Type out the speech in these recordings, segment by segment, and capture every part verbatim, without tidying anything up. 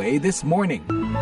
A This Morning.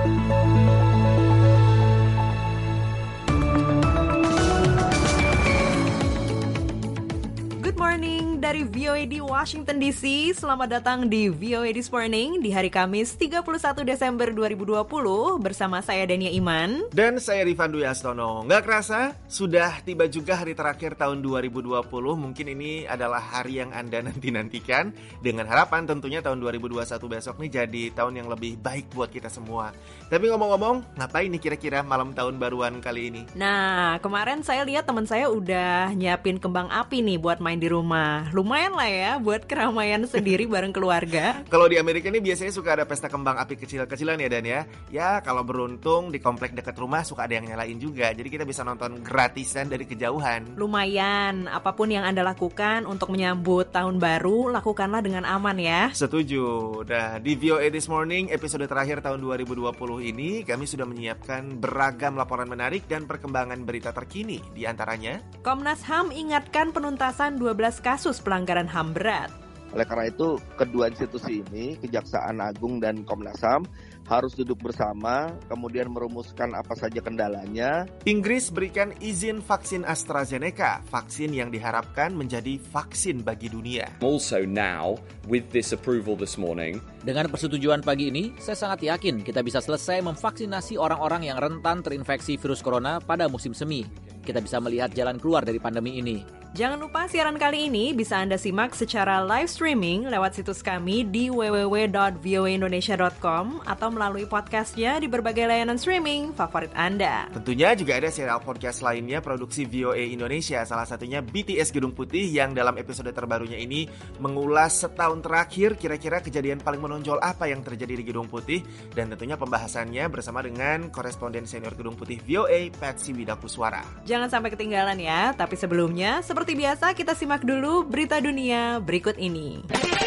Good morning dari V O A di Washington D C. Selamat datang di V O A This Morning di hari Kamis tiga puluh satu Desember dua ribu dua puluh bersama saya Dania Iman dan saya Rifan Dwi Astono. Nggak kerasa sudah tiba juga hari terakhir tahun dua ribu dua puluh. Mungkin ini adalah hari yang Anda nanti-nantikan, dengan harapan tentunya tahun dua ribu dua puluh satu besok nih jadi tahun yang lebih baik buat kita semua. Tapi ngomong-ngomong, ngapain nih kira-kira malam tahun baruan kali ini? Nah, kemarin saya lihat teman saya udah nyiapin kembang api nih buat main di rumah. Lumayan lah ya buat keramaian sendiri bareng keluarga. Kalau di Amerika ini biasanya suka ada pesta kembang api kecil-kecilan ya Dan ya. Ya kalau beruntung di komplek dekat rumah suka ada yang nyalain juga. Jadi kita bisa nonton gratisan dari kejauhan. Lumayan, apapun yang Anda lakukan untuk menyambut tahun baru, lakukanlah dengan aman ya. Setuju. Nah, di V O A This Morning episode terakhir tahun dua ribu dua puluh ini kami sudah menyiapkan beragam laporan menarik dan perkembangan berita terkini. Di antaranya, Komnas H A M ingatkan penuntasan dua belas kasus pelanggaran H A M berat. Oleh karena itu, kedua institusi ini, Kejaksaan Agung dan Komnas H A M, harus duduk bersama, kemudian merumuskan apa saja kendalanya. Inggris berikan izin vaksin AstraZeneca, vaksin yang diharapkan menjadi vaksin bagi dunia. Also now, with this approval this morning, dengan persetujuan pagi ini, saya sangat yakin kita bisa selesai memvaksinasi orang-orang yang rentan terinfeksi virus corona pada musim semi. Kita bisa melihat jalan keluar dari pandemi ini. Jangan lupa siaran kali ini bisa Anda simak secara live streaming lewat situs kami di w w w dot v o a indonesia dot com atau melalui podcastnya di berbagai layanan streaming favorit Anda. Tentunya juga ada serial podcast lainnya produksi V O A Indonesia, salah satunya B T S Gedung Putih yang dalam episode terbarunya ini mengulas setahun terakhir kira-kira kejadian paling menonjol apa yang terjadi di Gedung Putih, dan tentunya pembahasannya bersama dengan koresponden senior Gedung Putih V O A Patsy Widakuswara. Jangan sampai ketinggalan ya, tapi sebelumnya seperti biasa kita simak dulu berita dunia berikut ini.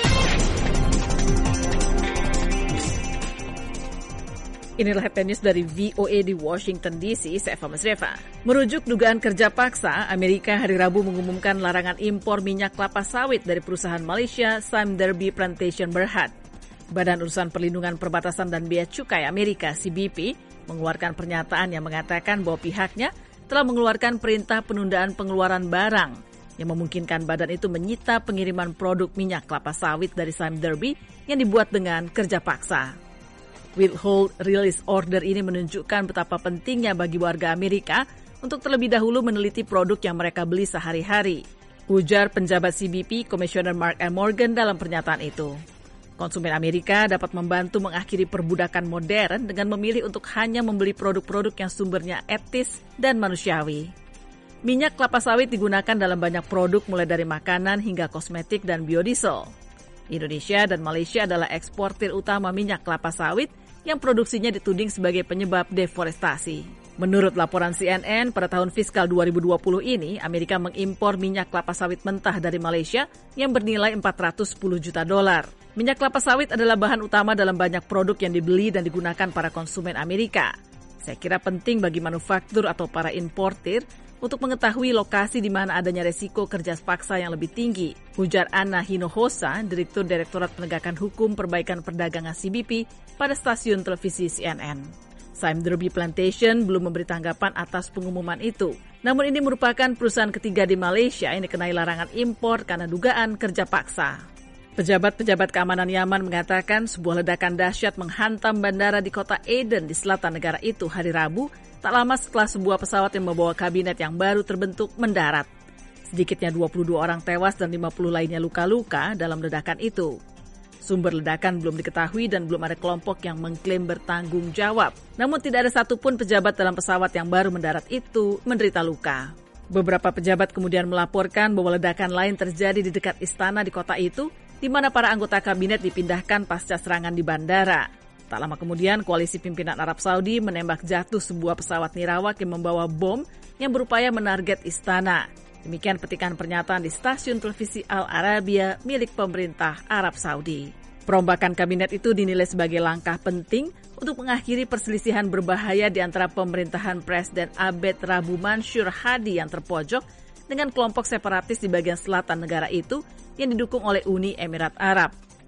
Inilah headline news dari V O A di Washington D C, saya Fama Sreva. Merujuk dugaan kerja paksa, Amerika hari Rabu mengumumkan larangan impor minyak kelapa sawit dari perusahaan Malaysia Sime Darby Plantation Berhad. Badan Urusan Perlindungan Perbatasan dan Bea Cukai Amerika C B P mengeluarkan pernyataan yang mengatakan bahwa pihaknya telah mengeluarkan perintah penundaan pengeluaran barang yang memungkinkan badan itu menyita pengiriman produk minyak kelapa sawit dari Sime Darby yang dibuat dengan kerja paksa. Withhold Release Order ini menunjukkan betapa pentingnya bagi warga Amerika untuk terlebih dahulu meneliti produk yang mereka beli sehari-hari, ujar penjabat C B P Komisioner Mark M. Morgan dalam pernyataan itu. Konsumen Amerika dapat membantu mengakhiri perbudakan modern dengan memilih untuk hanya membeli produk-produk yang sumbernya etis dan manusiawi. Minyak kelapa sawit digunakan dalam banyak produk mulai dari makanan hingga kosmetik dan biodiesel. Indonesia dan Malaysia adalah eksportir utama minyak kelapa sawit yang produksinya dituding sebagai penyebab deforestasi. Menurut laporan C N N, pada tahun fiskal dua ribu dua puluh ini, Amerika mengimpor minyak kelapa sawit mentah dari Malaysia yang bernilai empat ratus sepuluh juta dolar. Minyak kelapa sawit adalah bahan utama dalam banyak produk yang dibeli dan digunakan para konsumen Amerika. Saya kira penting bagi manufaktur atau para importir untuk mengetahui lokasi di mana adanya resiko kerja paksa yang lebih tinggi, ujar Anna Hinojosa, Direktur Direktorat Penegakan Hukum Perbaikan Perdagangan C B P pada stasiun televisi C N N. Sime Darby Plantation belum memberi tanggapan atas pengumuman itu. Namun ini merupakan perusahaan ketiga di Malaysia yang dikenai larangan impor karena dugaan kerja paksa. Pejabat-pejabat keamanan Yaman mengatakan sebuah ledakan dahsyat menghantam bandara di kota Aden di selatan negara itu hari Rabu, tak lama setelah sebuah pesawat yang membawa kabinet yang baru terbentuk mendarat. Sedikitnya dua puluh dua orang tewas dan lima puluh lainnya luka-luka dalam ledakan itu. Sumber ledakan belum diketahui dan belum ada kelompok yang mengklaim bertanggung jawab. Namun tidak ada satupun pejabat dalam pesawat yang baru mendarat itu menderita luka. Beberapa pejabat kemudian melaporkan bahwa ledakan lain terjadi di dekat istana di kota itu, di mana para anggota kabinet dipindahkan pasca serangan di bandara. Tak lama kemudian, koalisi pimpinan Arab Saudi menembak jatuh sebuah pesawat nirawak yang membawa bom yang berupaya menarget istana. Demikian petikan pernyataan di stasiun televisi Al Arabiya milik pemerintah Arab Saudi. Perombakan kabinet itu dinilai sebagai langkah penting untuk mengakhiri perselisihan berbahaya di antara pemerintahan Presiden Abed Rabu Mansur Hadi yang terpojok dengan kelompok separatis di bagian selatan negara itu yang didukung oleh Uni Emirat Arab.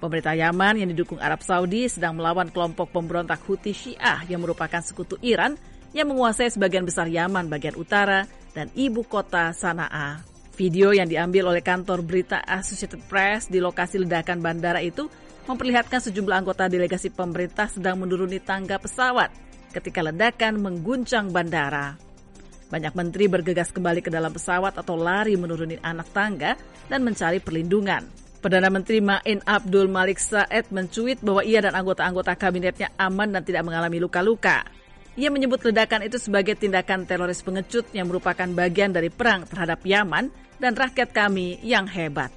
Pemerintah Yaman yang didukung Arab Saudi sedang melawan kelompok pemberontak Houthi Syiah yang merupakan sekutu Iran yang menguasai sebagian besar Yaman bagian utara dan ibu kota Sanaa. Video yang diambil oleh kantor berita Associated Press di lokasi ledakan bandara itu memperlihatkan sejumlah anggota delegasi pemerintah sedang menuruni tangga pesawat ketika ledakan mengguncang bandara. Banyak menteri bergegas kembali ke dalam pesawat atau lari menuruni anak tangga dan mencari perlindungan. Perdana Menteri Ma'in Abdul Malik Said mencuit bahwa ia dan anggota-anggota kabinetnya aman dan tidak mengalami luka-luka. Ia menyebut ledakan itu sebagai tindakan teroris pengecut yang merupakan bagian dari perang terhadap Yaman dan rakyat kami yang hebat.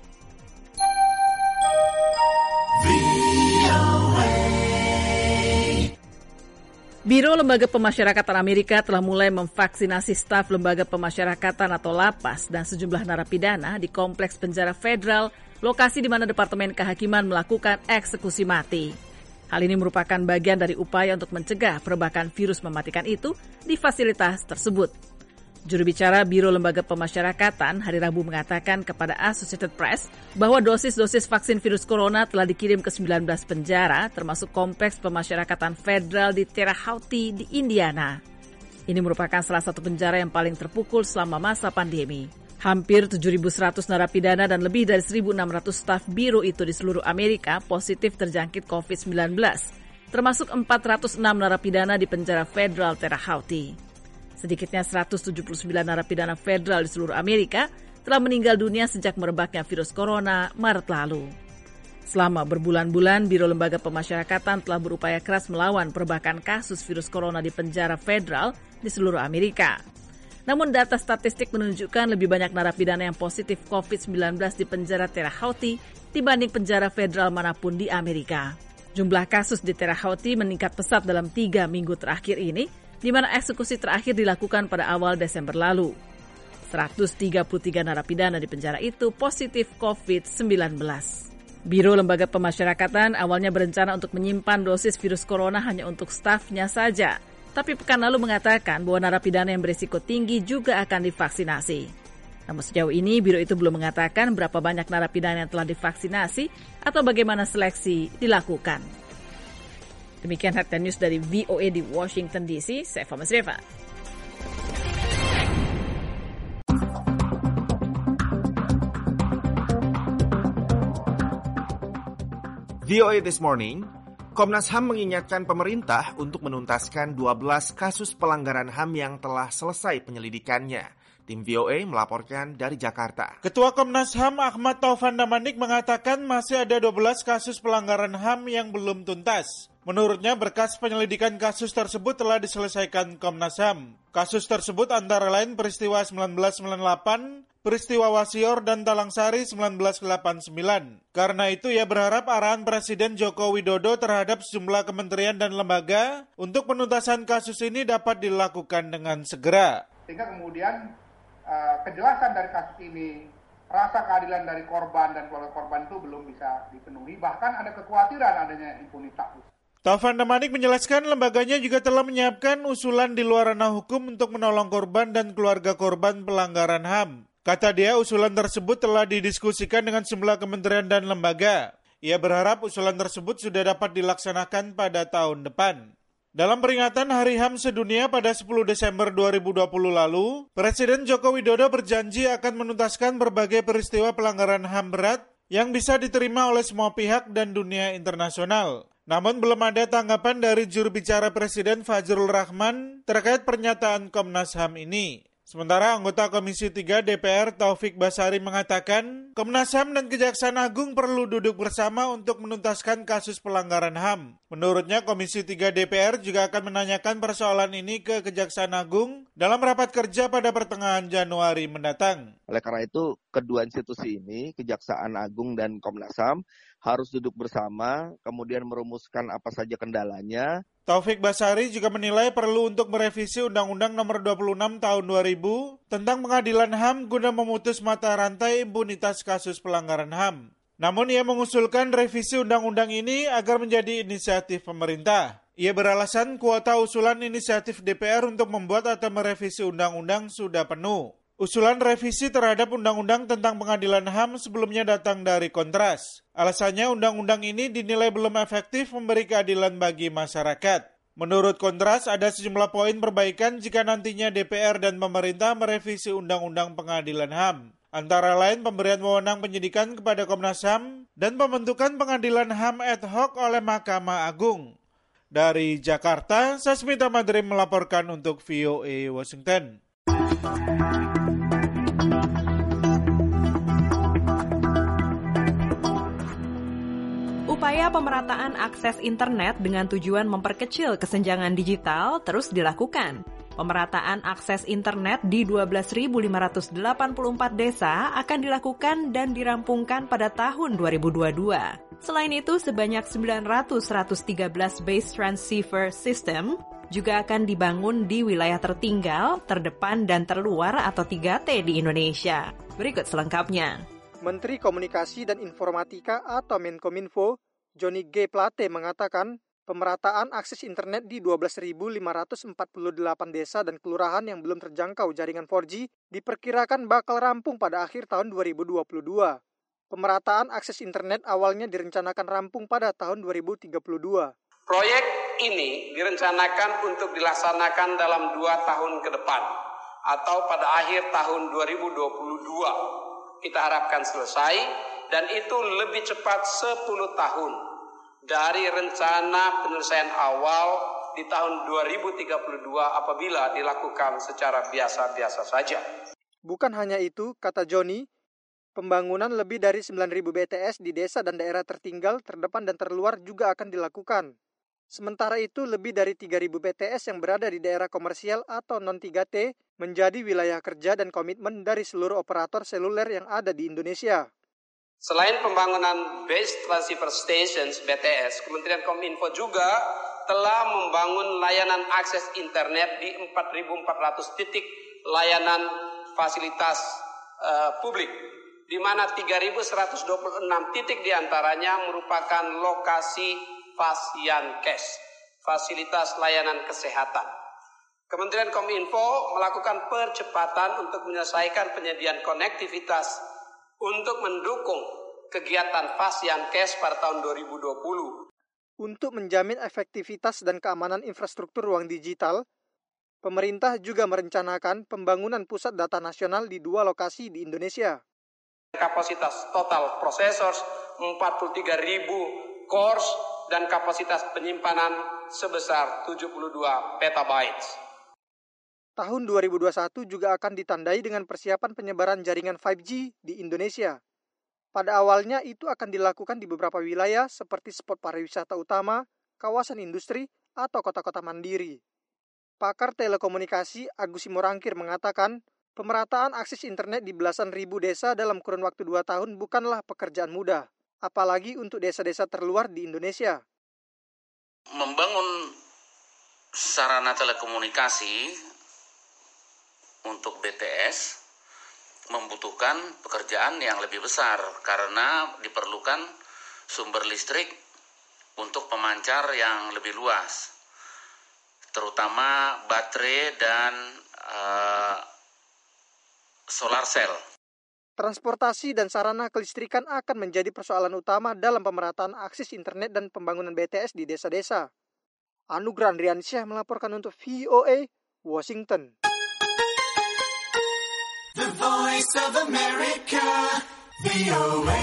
Biro Lembaga Pemasyarakatan Amerika telah mulai memvaksinasi staf Lembaga Pemasyarakatan atau Lapas dan sejumlah narapidana di kompleks penjara federal, lokasi di mana Departemen Kehakiman melakukan eksekusi mati. Hal ini merupakan bagian dari upaya untuk mencegah perbakan virus mematikan itu di fasilitas tersebut. Juru bicara Biro Lembaga Pemasyarakatan hari Rabu mengatakan kepada Associated Press bahwa dosis-dosis vaksin virus corona telah dikirim ke sembilan belas penjara, termasuk kompleks pemasyarakatan federal di Terre Haute di Indiana. Ini merupakan salah satu penjara yang paling terpukul selama masa pandemi. Hampir tujuh ribu seratus narapidana dan lebih dari seribu enam ratus staf biro itu di seluruh Amerika positif terjangkit covid sembilan belas, termasuk empat ratus enam narapidana di penjara federal Terre Haute. Sedikitnya seratus tujuh puluh sembilan narapidana federal di seluruh Amerika telah meninggal dunia sejak merebaknya virus corona Maret lalu. Selama berbulan-bulan, Biro Lembaga Pemasyarakatan telah berupaya keras melawan perbakan kasus virus corona di penjara federal di seluruh Amerika. Namun data statistik menunjukkan lebih banyak narapidana yang positif covid sembilan belas di penjara Terre Haute dibanding penjara federal manapun di Amerika. Jumlah kasus di Terre Haute meningkat pesat dalam tiga minggu terakhir ini, di mana eksekusi terakhir dilakukan pada awal Desember lalu. seratus tiga puluh tiga narapidana di penjara itu positif covid sembilan belas. Biro Lembaga Pemasyarakatan awalnya berencana untuk menyimpan dosis virus corona hanya untuk stafnya saja, tapi pekan lalu mengatakan bahwa narapidana yang berisiko tinggi juga akan divaksinasi. Namun sejauh ini, biro itu belum mengatakan berapa banyak narapidana yang telah divaksinasi atau bagaimana seleksi dilakukan. Demikian Headline News dari V O A di Washington D C, saya Fama Sreva. V O A This Morning, Komnas H A M mengingatkan pemerintah untuk menuntaskan dua belas kasus pelanggaran H A M yang telah selesai penyelidikannya. Tim V O A melaporkan dari Jakarta. Ketua Komnas H A M Ahmad Taufan Damanik mengatakan masih ada dua belas kasus pelanggaran H A M yang belum tuntas. Menurutnya berkas penyelidikan kasus tersebut telah diselesaikan Komnas H A M. Kasus tersebut antara lain peristiwa seribu sembilan ratus sembilan puluh delapan, peristiwa Wasior dan Talangsari seribu sembilan ratus delapan puluh sembilan. Karena itu ia berharap arahan Presiden Joko Widodo terhadap sejumlah kementerian dan lembaga untuk penuntasan kasus ini dapat dilakukan dengan segera. Sehingga kemudian uh, kejelasan dari kasus ini, rasa keadilan dari korban dan keluarga korban itu belum bisa dipenuhi. Bahkan ada kekhawatiran adanya impunitas. Taufan Damanik menjelaskan lembaganya juga telah menyiapkan usulan di luar ranah hukum untuk menolong korban dan keluarga korban pelanggaran H A M. Kata dia, usulan tersebut telah didiskusikan dengan sejumlah kementerian dan lembaga. Ia berharap usulan tersebut sudah dapat dilaksanakan pada tahun depan. Dalam peringatan Hari H A M Sedunia pada sepuluh Desember dua ribu dua puluh lalu, Presiden Joko Widodo berjanji akan menuntaskan berbagai peristiwa pelanggaran H A M berat yang bisa diterima oleh semua pihak dan dunia internasional. Namun belum ada tanggapan dari juru bicara Presiden Fajrul Rahman terkait pernyataan Komnas H A M ini. Sementara anggota Komisi tiga D P R Taufik Basari mengatakan, Komnas H A M dan Kejaksaan Agung perlu duduk bersama untuk menuntaskan kasus pelanggaran H A M. Menurutnya Komisi tiga D P R juga akan menanyakan persoalan ini ke Kejaksaan Agung dalam rapat kerja pada pertengahan Januari mendatang. Oleh karena itu, kedua institusi ini, Kejaksaan Agung dan Komnas H A M, harus duduk bersama, kemudian merumuskan apa saja kendalanya. Taufik Basari juga menilai perlu untuk merevisi Undang-Undang Nomor dua puluh enam Tahun dua ribu tentang pengadilan H A M guna memutus mata rantai impunitas kasus pelanggaran H A M. Namun ia mengusulkan revisi undang-undang ini agar menjadi inisiatif pemerintah. Ia beralasan kuota usulan inisiatif D P R untuk membuat atau merevisi undang-undang sudah penuh. Usulan revisi terhadap Undang-Undang tentang Pengadilan H A M sebelumnya datang dari Kontras. Alasannya undang-undang ini dinilai belum efektif memberi keadilan bagi masyarakat. Menurut Kontras, ada sejumlah poin perbaikan jika nantinya D P R dan pemerintah merevisi Undang-Undang Pengadilan H A M. Antara lain pemberian wewenang penyidikan kepada Komnas H A M dan pembentukan Pengadilan H A M ad hoc oleh Mahkamah Agung. Dari Jakarta, Sasmita Madrim melaporkan untuk V O A Washington. Upaya pemerataan akses internet dengan tujuan memperkecil kesenjangan digital terus dilakukan. Pemerataan akses internet di dua belas ribu lima ratus delapan puluh empat desa akan dilakukan dan dirampungkan pada tahun dua ribu dua puluh dua. Selain itu, sebanyak sembilan ratus sampai seratus tiga belas base transceiver system juga akan dibangun di wilayah tertinggal, terdepan, dan terluar atau tiga T di Indonesia. Berikut selengkapnya. Menteri Komunikasi dan Informatika atau Menkominfo, Johnny G. Plate mengatakan, pemerataan akses internet di dua belas ribu lima ratus empat puluh delapan desa dan kelurahan yang belum terjangkau jaringan empat G diperkirakan bakal rampung pada akhir tahun dua ribu dua puluh dua. Pemerataan akses internet awalnya direncanakan rampung pada tahun dua ribu tiga puluh dua. Proyek ini direncanakan untuk dilaksanakan dalam dua tahun ke depan atau pada akhir tahun dua ribu dua puluh dua. Kita harapkan selesai dan itu lebih cepat sepuluh tahun dari rencana penyelesaian awal di tahun dua ribu tiga puluh dua apabila dilakukan secara biasa-biasa saja. Bukan hanya itu, kata Johnny, pembangunan lebih dari sembilan ribu B T S di desa dan daerah tertinggal, terdepan dan terluar juga akan dilakukan. Sementara itu, lebih dari tiga ribu B T S yang berada di daerah komersial atau non tiga T menjadi wilayah kerja dan komitmen dari seluruh operator seluler yang ada di Indonesia. Selain pembangunan Base Transceiver Stations B T S, Kementerian Kominfo juga telah membangun layanan akses internet di empat ribu empat ratus titik layanan fasilitas uh, publik, di mana tiga ribu seratus dua puluh enam titik diantaranya merupakan lokasi Fasyankes, fasilitas layanan kesehatan. Kementerian Kominfo melakukan percepatan untuk menyelesaikan penyediaan konektivitas untuk mendukung kegiatan Fasyankes pada tahun dua ribu dua puluh. Untuk menjamin efektivitas dan keamanan infrastruktur ruang digital, pemerintah juga merencanakan pembangunan pusat data nasional di dua lokasi di Indonesia. Kapasitas total processors empat puluh tiga ribu cores dan kapasitas penyimpanan sebesar tujuh puluh dua petabytes. Tahun dua ribu dua puluh satu juga akan ditandai dengan persiapan penyebaran jaringan lima G di Indonesia. Pada awalnya itu akan dilakukan di beberapa wilayah seperti spot pariwisata utama, kawasan industri, atau kota-kota mandiri. Pakar telekomunikasi Agus Simorangkir mengatakan, pemerataan akses internet di belasan ribu desa dalam kurun waktu dua tahun bukanlah pekerjaan mudah, apalagi untuk desa-desa terluar di Indonesia. Membangun sarana telekomunikasi untuk B T S membutuhkan pekerjaan yang lebih besar karena diperlukan sumber listrik untuk pemancar yang lebih luas, terutama baterai dan uh, solar cell. Transportasi dan sarana kelistrikan akan menjadi persoalan utama dalam pemerataan akses internet dan pembangunan B T S di desa-desa. Anugrah Andriansyah melaporkan untuk V O A, Washington. The Voice of America, V O A.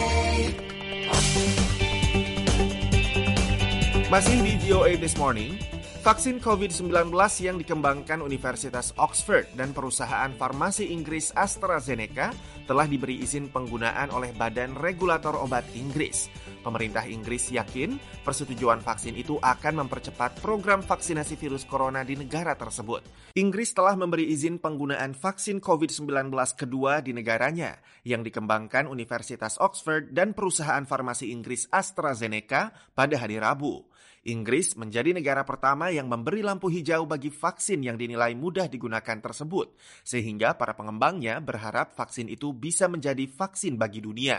Masih di V O A This Morning, vaksin covid sembilan belas yang dikembangkan Universitas Oxford dan perusahaan farmasi Inggris AstraZeneca telah diberi izin penggunaan oleh Badan Regulator Obat Inggris. Pemerintah Inggris yakin persetujuan vaksin itu akan mempercepat program vaksinasi virus corona di negara tersebut. Inggris telah memberi izin penggunaan vaksin covid sembilan belas kedua di negaranya yang dikembangkan Universitas Oxford dan perusahaan farmasi Inggris AstraZeneca pada hari Rabu. Inggris menjadi negara pertama yang memberi lampu hijau bagi vaksin yang dinilai mudah digunakan tersebut, sehingga para pengembangnya berharap vaksin itu bisa menjadi vaksin bagi dunia.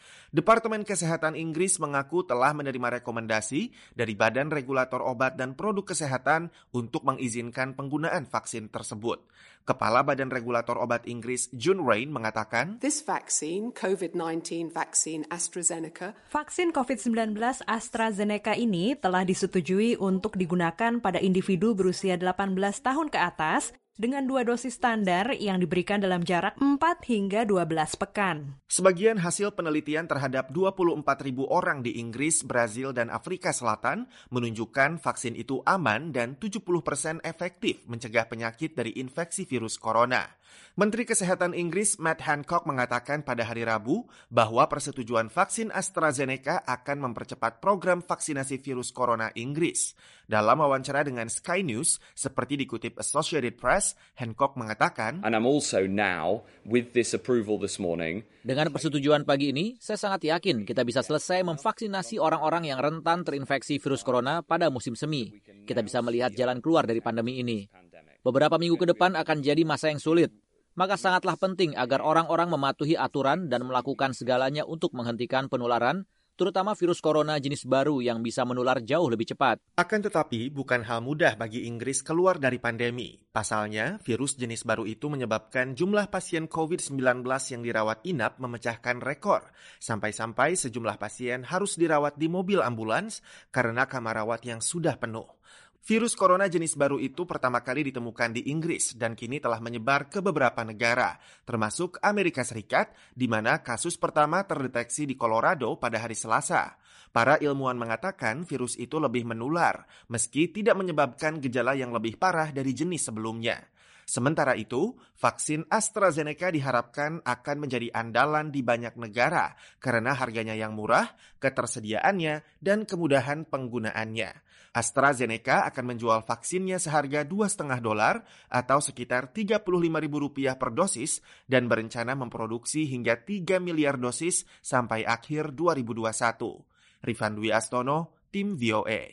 Departemen Kesehatan Inggris mengaku telah menerima rekomendasi dari Badan Regulator Obat dan Produk Kesehatan untuk mengizinkan penggunaan vaksin tersebut. Kepala Badan Regulator Obat Inggris, June Rain, mengatakan, This vaccine, COVID nineteen vaccine AstraZeneca, vaksin covid sembilan belas AstraZeneca ini telah disetujui untuk digunakan pada individu berusia delapan belas tahun ke atas dengan dua dosis standar yang diberikan dalam jarak empat hingga dua belas pekan. Sebagian hasil penelitian terhadap dua puluh empat ribu orang di Inggris, Brazil, dan Afrika Selatan menunjukkan vaksin itu aman dan tujuh puluh persen efektif mencegah penyakit dari infeksi virus corona. Menteri Kesehatan Inggris Matt Hancock mengatakan pada hari Rabu bahwa persetujuan vaksin AstraZeneca akan mempercepat program vaksinasi virus corona Inggris. Dalam wawancara dengan Sky News, seperti dikutip Associated Press, Hancock mengatakan, And I'm also now, with this approval this morning, dengan persetujuan pagi ini, saya sangat yakin kita bisa selesai memvaksinasi orang-orang yang rentan terinfeksi virus corona pada musim semi. Kita bisa melihat jalan keluar dari pandemi ini. Beberapa minggu ke depan akan jadi masa yang sulit. Maka sangatlah penting agar orang-orang mematuhi aturan dan melakukan segalanya untuk menghentikan penularan, terutama virus corona jenis baru yang bisa menular jauh lebih cepat. Akan tetapi, bukan hal mudah bagi Inggris keluar dari pandemi. Pasalnya, virus jenis baru itu menyebabkan jumlah pasien covid sembilan belas yang dirawat inap memecahkan rekor. Sampai-sampai sejumlah pasien harus dirawat di mobil ambulans karena kamar rawat yang sudah penuh. Virus corona jenis baru itu pertama kali ditemukan di Inggris dan kini telah menyebar ke beberapa negara, termasuk Amerika Serikat, di mana kasus pertama terdeteksi di Colorado pada hari Selasa. Para ilmuwan mengatakan virus itu lebih menular, meski tidak menyebabkan gejala yang lebih parah dari jenis sebelumnya. Sementara itu, vaksin AstraZeneca diharapkan akan menjadi andalan di banyak negara karena harganya yang murah, ketersediaannya, dan kemudahan penggunaannya. AstraZeneca akan menjual vaksinnya seharga dua koma lima dolar atau sekitar tiga puluh lima ribu rupiah per dosis dan berencana memproduksi hingga tiga miliar dosis sampai akhir dua ribu dua puluh satu. Rifan Dwi Astono, Tim V O A.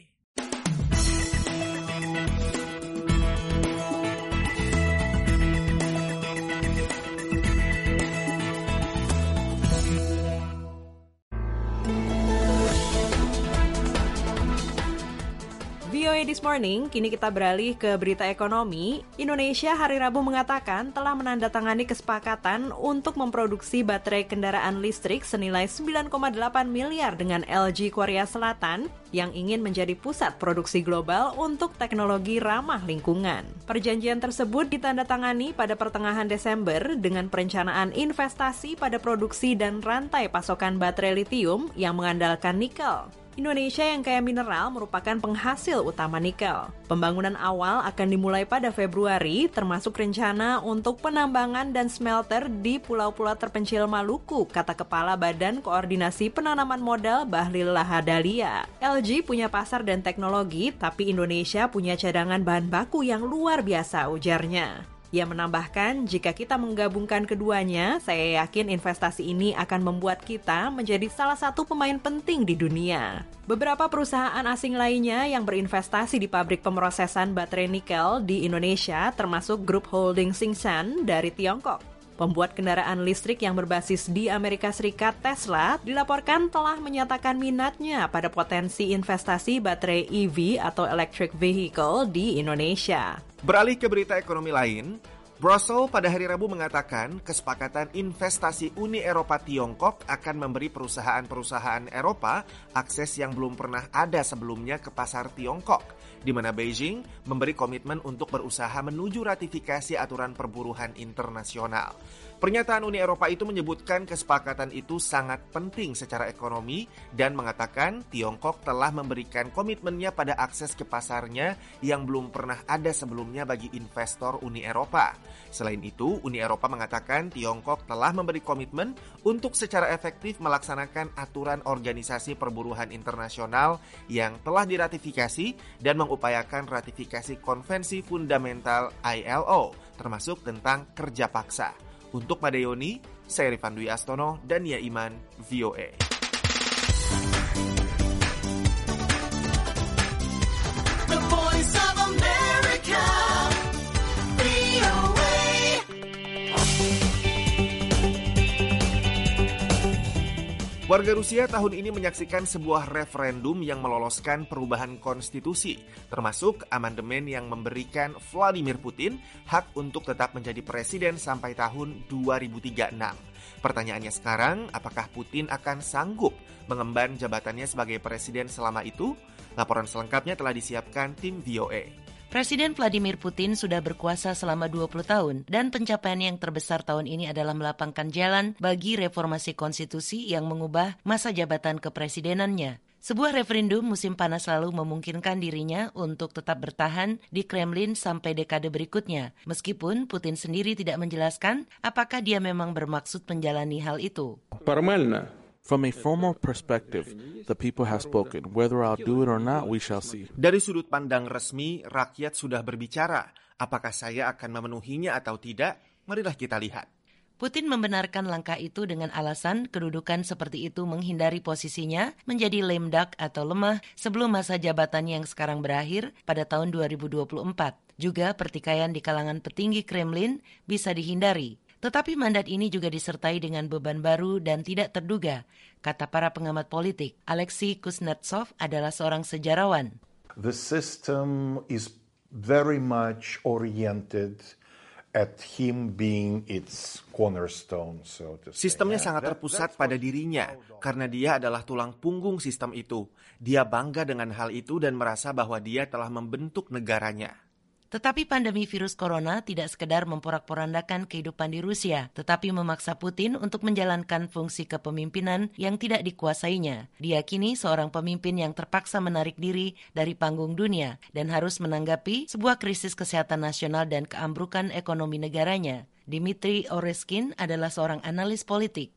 V O A This Morning, kini kita beralih ke berita ekonomi. Indonesia hari Rabu mengatakan telah menandatangani kesepakatan untuk memproduksi baterai kendaraan listrik senilai sembilan koma delapan miliar dengan L G Korea Selatan yang ingin menjadi pusat produksi global untuk teknologi ramah lingkungan. Perjanjian tersebut ditandatangani pada pertengahan Desember dengan perencanaan investasi pada produksi dan rantai pasokan baterai litium yang mengandalkan nikel. Indonesia yang kaya mineral merupakan penghasil utama nikel. Pembangunan awal akan dimulai pada Februari, termasuk rencana untuk penambangan dan smelter di pulau-pulau terpencil Maluku, kata Kepala Badan Koordinasi Penanaman Modal Bahlil Lahadalia. L G punya pasar dan teknologi, tapi Indonesia punya cadangan bahan baku yang luar biasa, ujarnya. Ia menambahkan, jika kita menggabungkan keduanya, saya yakin investasi ini akan membuat kita menjadi salah satu pemain penting di dunia. Beberapa perusahaan asing lainnya yang berinvestasi di pabrik pemrosesan baterai nikel di Indonesia, termasuk grup holding Tsingshan dari Tiongkok. Pembuat kendaraan listrik yang berbasis di Amerika Serikat, Tesla, dilaporkan telah menyatakan minatnya pada potensi investasi baterai E V atau electric vehicle di Indonesia. Beralih ke berita ekonomi lain, Brussels pada hari Rabu mengatakan kesepakatan investasi Uni Eropa Tiongkok akan memberi perusahaan-perusahaan Eropa akses yang belum pernah ada sebelumnya ke pasar Tiongkok, di mana Beijing memberi komitmen untuk berusaha menuju ratifikasi aturan perburuhan internasional. Pernyataan Uni Eropa itu menyebutkan kesepakatan itu sangat penting secara ekonomi dan mengatakan Tiongkok telah memberikan komitmennya pada akses ke pasarnya yang belum pernah ada sebelumnya bagi investor Uni Eropa. Selain itu, Uni Eropa mengatakan Tiongkok telah memberi komitmen untuk secara efektif melaksanakan aturan Organisasi Perburuhan Internasional yang telah diratifikasi dan mengupayakan ratifikasi Konvensi Fundamental I L O, termasuk tentang kerja paksa. Untuk Madayoni, saya Rifan Dwi Astono dan Nia Iman, V O A. The Voice of America, V O A. Warga Rusia tahun ini menyaksikan sebuah referendum yang meloloskan perubahan konstitusi, termasuk amandemen yang memberikan Vladimir Putin hak untuk tetap menjadi presiden sampai tahun dua ribu tiga puluh enam. Pertanyaannya sekarang, apakah Putin akan sanggup mengemban jabatannya sebagai presiden selama itu? Laporan selengkapnya telah disiapkan tim V O A. Presiden Vladimir Putin sudah berkuasa selama dua puluh tahun dan pencapaian yang terbesar tahun ini adalah melapangkan jalan bagi reformasi konstitusi yang mengubah masa jabatan kepresidenannya. Sebuah referendum musim panas lalu memungkinkan dirinya untuk tetap bertahan di Kremlin sampai dekade berikutnya, meskipun Putin sendiri tidak menjelaskan apakah dia memang bermaksud menjalani hal itu. Formalnya. From a formal perspective, the people have spoken. Whether I'll do it or not, we shall see. Dari sudut pandang resmi, rakyat sudah berbicara. Apakah saya akan memenuhinya atau tidak? Marilah kita lihat. Putin membenarkan langkah itu dengan alasan kedudukan seperti itu menghindari posisinya menjadi lame duck atau lemah sebelum masa jabatan yang sekarang berakhir pada tahun dua ribu dua puluh empat. Juga pertikaian di kalangan petinggi Kremlin bisa dihindari. Tetapi mandat ini juga disertai dengan beban baru dan tidak terduga, kata para pengamat politik. Alexei Kuznetsov adalah seorang sejarawan. The system is very much oriented at him being its cornerstone. So to say. Sistemnya sangat terpusat pada dirinya, karena dia adalah tulang punggung sistem itu. Dia bangga dengan hal itu dan merasa bahwa dia telah membentuk negaranya. Tetapi pandemi virus corona tidak sekedar memporak-porandakan kehidupan di Rusia, tetapi memaksa Putin untuk menjalankan fungsi kepemimpinan yang tidak dikuasainya. Diyakini seorang pemimpin yang terpaksa menarik diri dari panggung dunia dan harus menanggapi sebuah krisis kesehatan nasional dan keambrukan ekonomi negaranya. Dmitry Oreskin adalah seorang analis politik.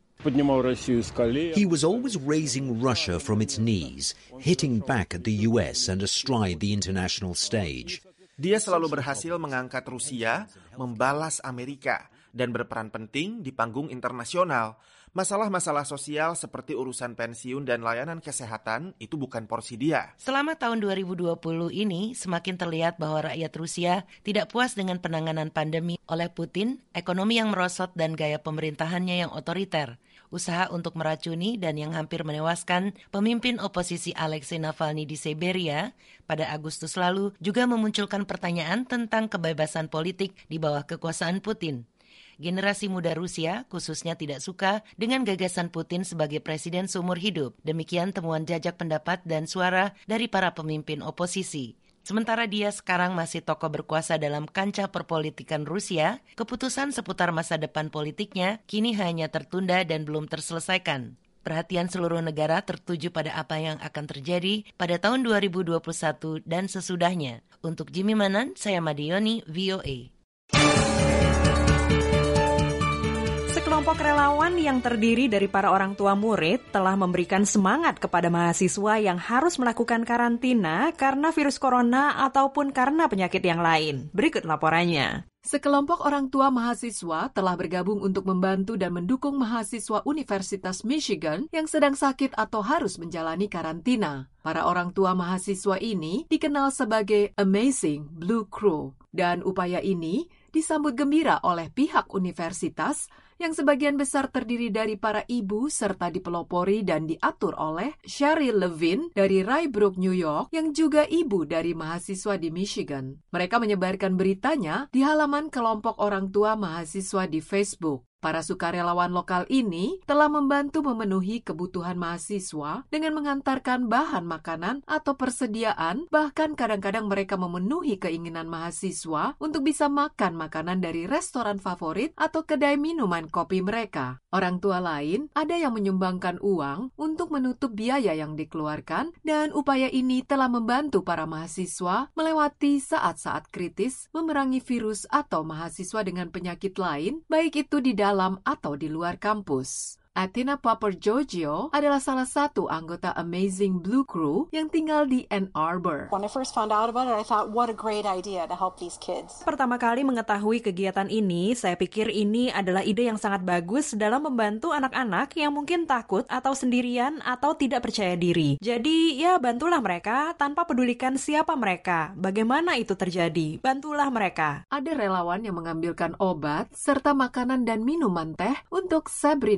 He was always raising Russia from its knees, hitting back at the U S and astride the international stage. Dia selalu berhasil mengangkat Rusia, membalas Amerika, dan berperan penting di panggung internasional. Masalah-masalah sosial seperti urusan pensiun dan layanan kesehatan itu bukan porsi dia. Selama tahun dua ribu dua puluh ini, semakin terlihat bahwa rakyat Rusia tidak puas dengan penanganan pandemi oleh Putin, ekonomi yang merosot dan gaya pemerintahannya yang otoriter. Usaha untuk meracuni dan yang hampir menewaskan pemimpin oposisi Alexei Navalny di Siberia pada Agustus lalu juga memunculkan pertanyaan tentang kebebasan politik di bawah kekuasaan Putin. Generasi muda Rusia khususnya tidak suka dengan gagasan Putin sebagai presiden seumur hidup. Demikian temuan jajak pendapat dan suara dari para pemimpin oposisi. Sementara dia sekarang masih tokoh berkuasa dalam kancah perpolitikan Rusia, keputusan seputar masa depan politiknya kini hanya tertunda dan belum terselesaikan. Perhatian seluruh negara tertuju pada apa yang akan terjadi pada tahun dua ribu dua puluh satu dan sesudahnya. Untuk Jimmy Manan, saya Madioni, V O A. Sekelompok relawan yang terdiri dari para orang tua murid telah memberikan semangat kepada mahasiswa yang harus melakukan karantina karena virus corona ataupun karena penyakit yang lain. Berikut laporannya. Sekelompok orang tua mahasiswa telah bergabung untuk membantu dan mendukung mahasiswa Universitas Michigan yang sedang sakit atau harus menjalani karantina. Para orang tua mahasiswa ini dikenal sebagai Amazing Blue Crew, dan upaya ini disambut gembira oleh pihak universitas yang sebagian besar terdiri dari para ibu serta dipelopori dan diatur oleh Cheryl Levin dari Rye Brook, New York, yang juga ibu dari mahasiswa di Michigan. Mereka menyebarkan beritanya di halaman kelompok orang tua mahasiswa di Facebook. Para sukarelawan lokal ini telah membantu memenuhi kebutuhan mahasiswa dengan mengantarkan bahan makanan atau persediaan, bahkan kadang-kadang mereka memenuhi keinginan mahasiswa untuk bisa makan makanan dari restoran favorit atau kedai minuman kopi mereka. Orang tua lain ada yang menyumbangkan uang untuk menutup biaya yang dikeluarkan, dan upaya ini telah membantu para mahasiswa melewati saat-saat kritis memerangi virus atau mahasiswa dengan penyakit lain, baik itu di dalam atau di luar kampus. Athena Popper Giorgio adalah salah satu anggota Amazing Blue Crew yang tinggal di Ann Arbor. When I first found out about it, I thought, what a great idea to help these kids. Pertama kali mengetahui kegiatan ini, saya pikir ini adalah ide yang sangat bagus dalam membantu anak-anak yang mungkin takut atau sendirian atau tidak percaya diri. Jadi, ya bantulah mereka tanpa pedulikan siapa mereka. Bagaimana itu terjadi? Bantulah mereka. Ada relawan yang mengambilkan obat serta makanan dan minuman teh untuk Sabrina Bram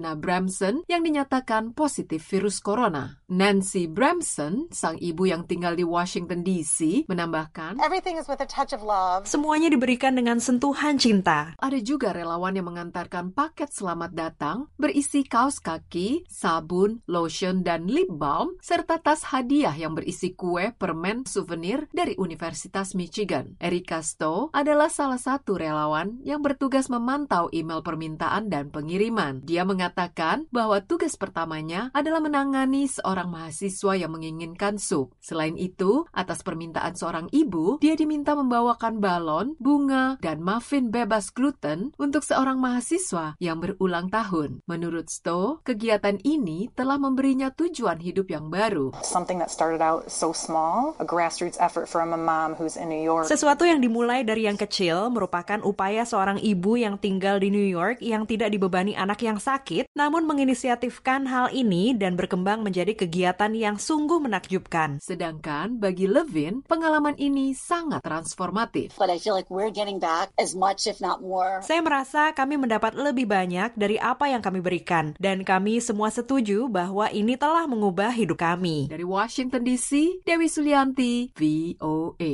Bramson yang dinyatakan positif virus corona. Nancy Bramson, sang ibu yang tinggal di Washington D C, menambahkan, Everything is with a touch of love. Semuanya diberikan dengan sentuhan cinta. Ada juga relawan yang mengantarkan paket selamat datang berisi kaos kaki, sabun, lotion, dan lip balm, serta tas hadiah yang berisi kue, permen, souvenir dari Universitas Michigan. Erika Stowe adalah salah satu relawan yang bertugas memantau email permintaan dan pengiriman. Dia mengatakan bahwa tugas pertamanya adalah menangani seorang mahasiswa yang menginginkan sup. Selain itu, atas permintaan seorang ibu, dia diminta membawakan balon, bunga, dan muffin bebas gluten untuk seorang mahasiswa yang berulang tahun. Menurut Stowe, kegiatan ini telah memberinya tujuan hidup yang baru. Something that started out so small, a grassroots effort from a mom who's in New York. Sesuatu yang dimulai dari yang kecil merupakan upaya seorang ibu yang tinggal di New York yang tidak dibebani anak yang sakit, namun menginisiatifkan hal ini dan berkembang menjadi kegiatan yang sungguh menakjubkan. Sedangkan bagi Levin, pengalaman ini sangat transformatif. But I feel like we're getting back as much if not more. Saya merasa kami mendapat lebih banyak dari apa yang kami berikan, dan kami semua setuju bahwa ini telah mengubah hidup kami. Dari Washington D C, Dewi Sulianti, V O A.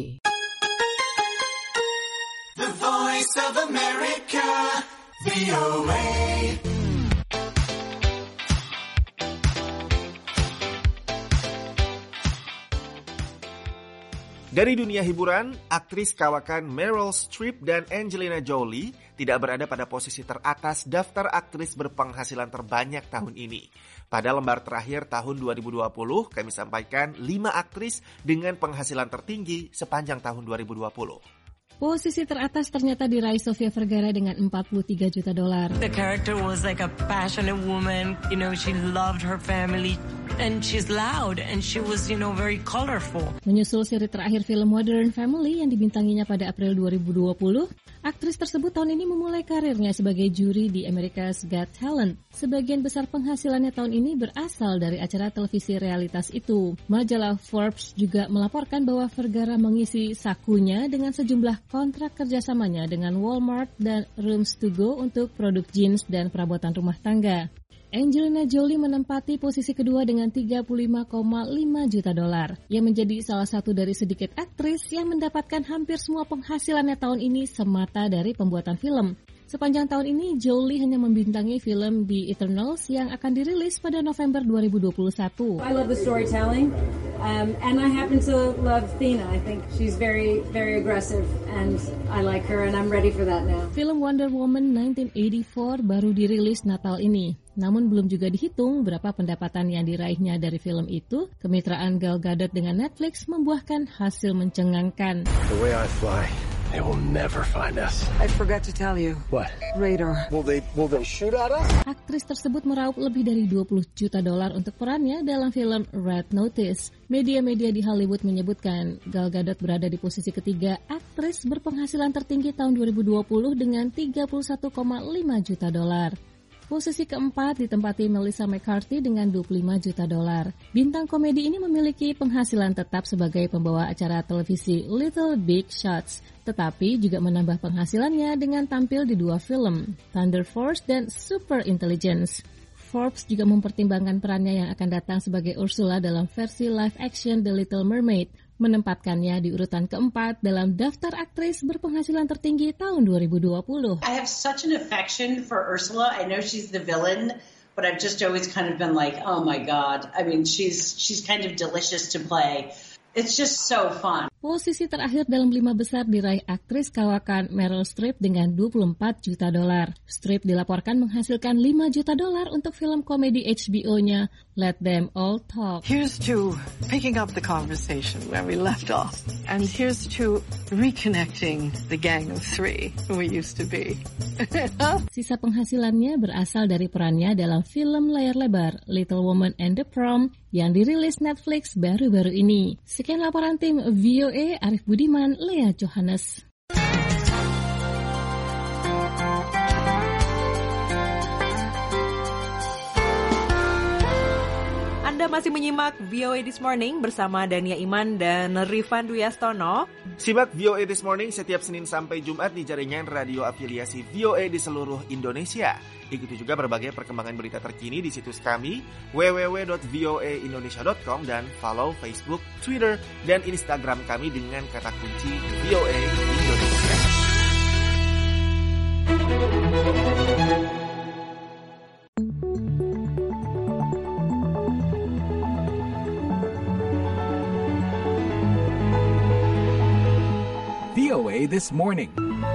The Voice of America, V O A. Dari dunia hiburan, aktris kawakan Meryl Streep dan Angelina Jolie tidak berada pada posisi teratas daftar aktris berpenghasilan terbanyak tahun ini. Pada lembar terakhir tahun dua ribu dua puluh, kami sampaikan lima aktris dengan penghasilan tertinggi sepanjang tahun dua ribu dua puluh. Posisi teratas ternyata diraih Sofia Vergara dengan empat puluh tiga juta dolar. The character was like a passionate woman. You know, she loved her family and she's loud and she was, you know, very colorful. Menyusul seri terakhir film Modern Family yang dibintanginya pada April dua ribu dua puluh, aktris tersebut tahun ini memulai karirnya sebagai juri di America's Got Talent. Sebagian besar penghasilannya tahun ini berasal dari acara televisi realitas itu. Majalah Forbes juga melaporkan bahwa Vergara mengisi sakunya dengan sejumlah kontrak kerjasamanya dengan Walmart dan Rooms to Go untuk produk jeans dan perabotan rumah tangga. Angelina Jolie menempati posisi kedua dengan tiga puluh lima koma lima juta dolar. Ia menjadi salah satu dari sedikit aktris yang mendapatkan hampir semua penghasilannya tahun ini semata dari pembuatan film. Sepanjang tahun ini, Jolie hanya membintangi film The Eternals yang akan dirilis pada November dua ribu dua puluh satu. I love the storytelling, um, and I happen to love Thena. I think she's very, very aggressive, and I like her, and I'm ready for that now. Film Wonder Woman nineteen eighty-four baru dirilis Natal ini. Namun belum juga dihitung berapa pendapatan yang diraihnya dari film itu. Kemitraan Gal Gadot dengan Netflix membuahkan hasil mencengangkan. The way I fly, they will never find us. I forgot to tell you. What? Radar. Will they will they shoot at us? Aktris tersebut meraup lebih dari dua puluh juta dolar untuk perannya dalam film Red Notice. Media-media di Hollywood menyebutkan Gal Gadot berada di posisi ketiga aktris berpenghasilan tertinggi tahun dua ribu dua puluh dengan tiga puluh satu koma lima juta dolar. Posisi keempat ditempati Melissa McCarthy dengan dua puluh lima juta dolar. Bintang komedi ini memiliki penghasilan tetap sebagai pembawa acara televisi Little Big Shots, tetapi juga menambah penghasilannya dengan tampil di dua film, Thunder Force dan Super Intelligence. Forbes juga mempertimbangkan perannya yang akan datang sebagai Ursula dalam versi live action The Little Mermaid, menempatkannya di urutan keempat dalam daftar aktris berpenghasilan tertinggi tahun dua ribu dua puluh. I have such an affection for Ursula. I know she's the villain, but I've just always kind of been like, oh my God. I mean, she's she's kind of delicious to play. It's just so fun. Posisi terakhir dalam lima besar diraih aktris kawakan Meryl Streep dengan dua puluh empat juta dolar. Streep dilaporkan menghasilkan lima juta dolar untuk film komedi H B O-nya Let Them All Talk. Here's to picking up the conversation where we left off. And here's to reconnecting the gang of three who we used to be. Sisa penghasilannya berasal dari perannya dalam film layar lebar Little Woman and the Prom yang dirilis Netflix baru-baru ini. Sekian laporan tim V O A, Arif Budiman, Lea Johannes. Anda Anda masih menyimak V O A This Morning bersama Dania Iman dan Rifan Dwi Astono. Simak V O A This Morning setiap Senin sampai Jumat di jaringan radio afiliasi V O A di seluruh Indonesia. Ikuti juga berbagai perkembangan berita terkini di situs kami w w w dot v o a indonesia dot com dan follow Facebook, Twitter, dan Instagram kami dengan kata kunci V O A Indonesia. V O A This Morning.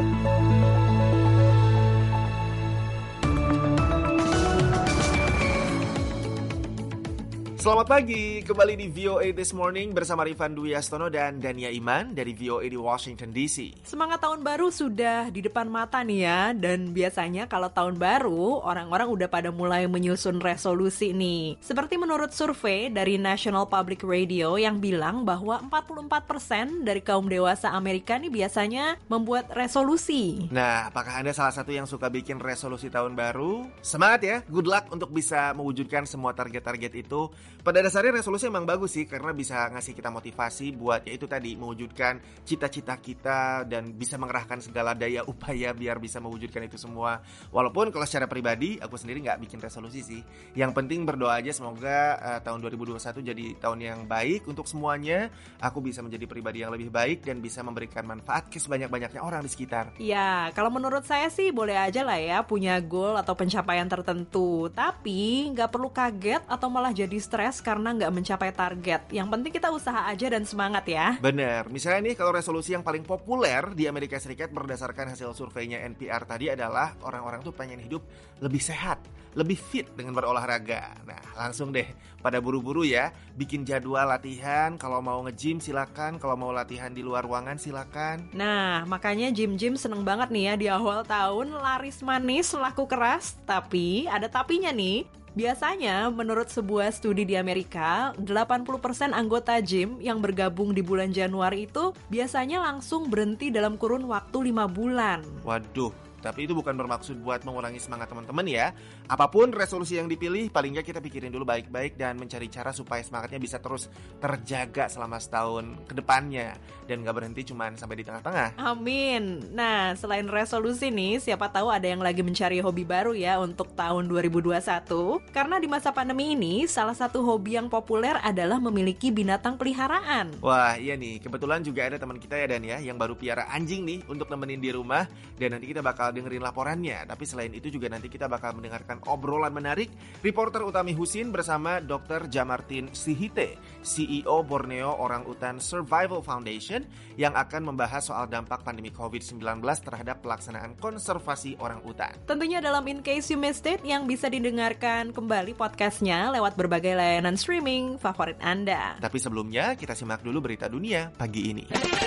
Selamat pagi, kembali di V O A This Morning bersama Rifan Dwi Astono dan Dania Iman dari V O A di Washington D C. Semangat tahun baru sudah di depan mata nih ya, dan biasanya kalau tahun baru orang-orang udah pada mulai menyusun resolusi nih. Seperti menurut survei dari National Public Radio yang bilang bahwa empat puluh empat persen dari kaum dewasa Amerika nih biasanya membuat resolusi. Nah, apakah Anda salah satu yang suka bikin resolusi tahun baru? Semangat ya, good luck untuk bisa mewujudkan semua target-target itu. Pada dasarnya resolusi emang bagus sih, karena bisa ngasih kita motivasi buat ya itu tadi, mewujudkan cita-cita kita dan bisa mengerahkan segala daya upaya biar bisa mewujudkan itu semua. Walaupun kalau secara pribadi aku sendiri nggak bikin resolusi sih. Yang penting berdoa aja semoga uh, tahun dua ribu dua puluh satu jadi tahun yang baik untuk semuanya. Aku bisa menjadi pribadi yang lebih baik dan bisa memberikan manfaat ke sebanyak-banyaknya orang di sekitar. Ya, kalau menurut saya sih boleh aja lah ya punya goal atau pencapaian tertentu. Tapi nggak perlu kaget atau malah jadi stres karena nggak mencapai target. Yang penting kita usaha aja dan semangat ya. Bener, misalnya nih kalau resolusi yang paling populer di Amerika Serikat berdasarkan hasil surveinya N P R tadi adalah orang-orang tuh pengen hidup lebih sehat, lebih fit dengan berolahraga. Nah, langsung deh pada buru-buru ya, bikin jadwal latihan. Kalau mau nge-gym silakan, kalau mau latihan di luar ruangan silakan. Nah, makanya gym-gym seneng banget nih ya di awal tahun laris manis laku keras. Tapi ada tapinya nih. Biasanya, menurut sebuah studi di Amerika, delapan puluh persen anggota gym yang bergabung di bulan Januari itu biasanya langsung berhenti dalam kurun waktu lima bulan. Waduh. Tapi itu bukan bermaksud buat mengurangi semangat teman-teman ya. Apapun resolusi yang dipilih, paling nggak kita pikirin dulu baik-baik dan mencari cara supaya semangatnya bisa terus terjaga selama setahun ke depannya. Dan nggak berhenti cuma sampai di tengah-tengah. Amin. Nah, selain resolusi nih, siapa tahu ada yang lagi mencari hobi baru ya untuk tahun dua ribu dua puluh satu. Karena di masa pandemi ini, salah satu hobi yang populer adalah memiliki binatang peliharaan. Wah, iya nih. Kebetulan juga ada teman kita ya Dan ya, yang baru piara anjing nih untuk nemenin di rumah. Dan nanti kita bakal dengerin laporannya. Tapi selain itu juga nanti kita bakal mendengarkan obrolan menarik reporter Utami Husin bersama dokter Jamartin Sihite, C E O Borneo Orang Utan Survival Foundation, yang akan membahas soal dampak pandemi covid sembilan belas terhadap pelaksanaan konservasi orang utan. Tentunya dalam In Case You Missed It yang bisa didengarkan kembali podcastnya lewat berbagai layanan streaming favorit Anda. Tapi sebelumnya kita simak dulu berita dunia pagi ini.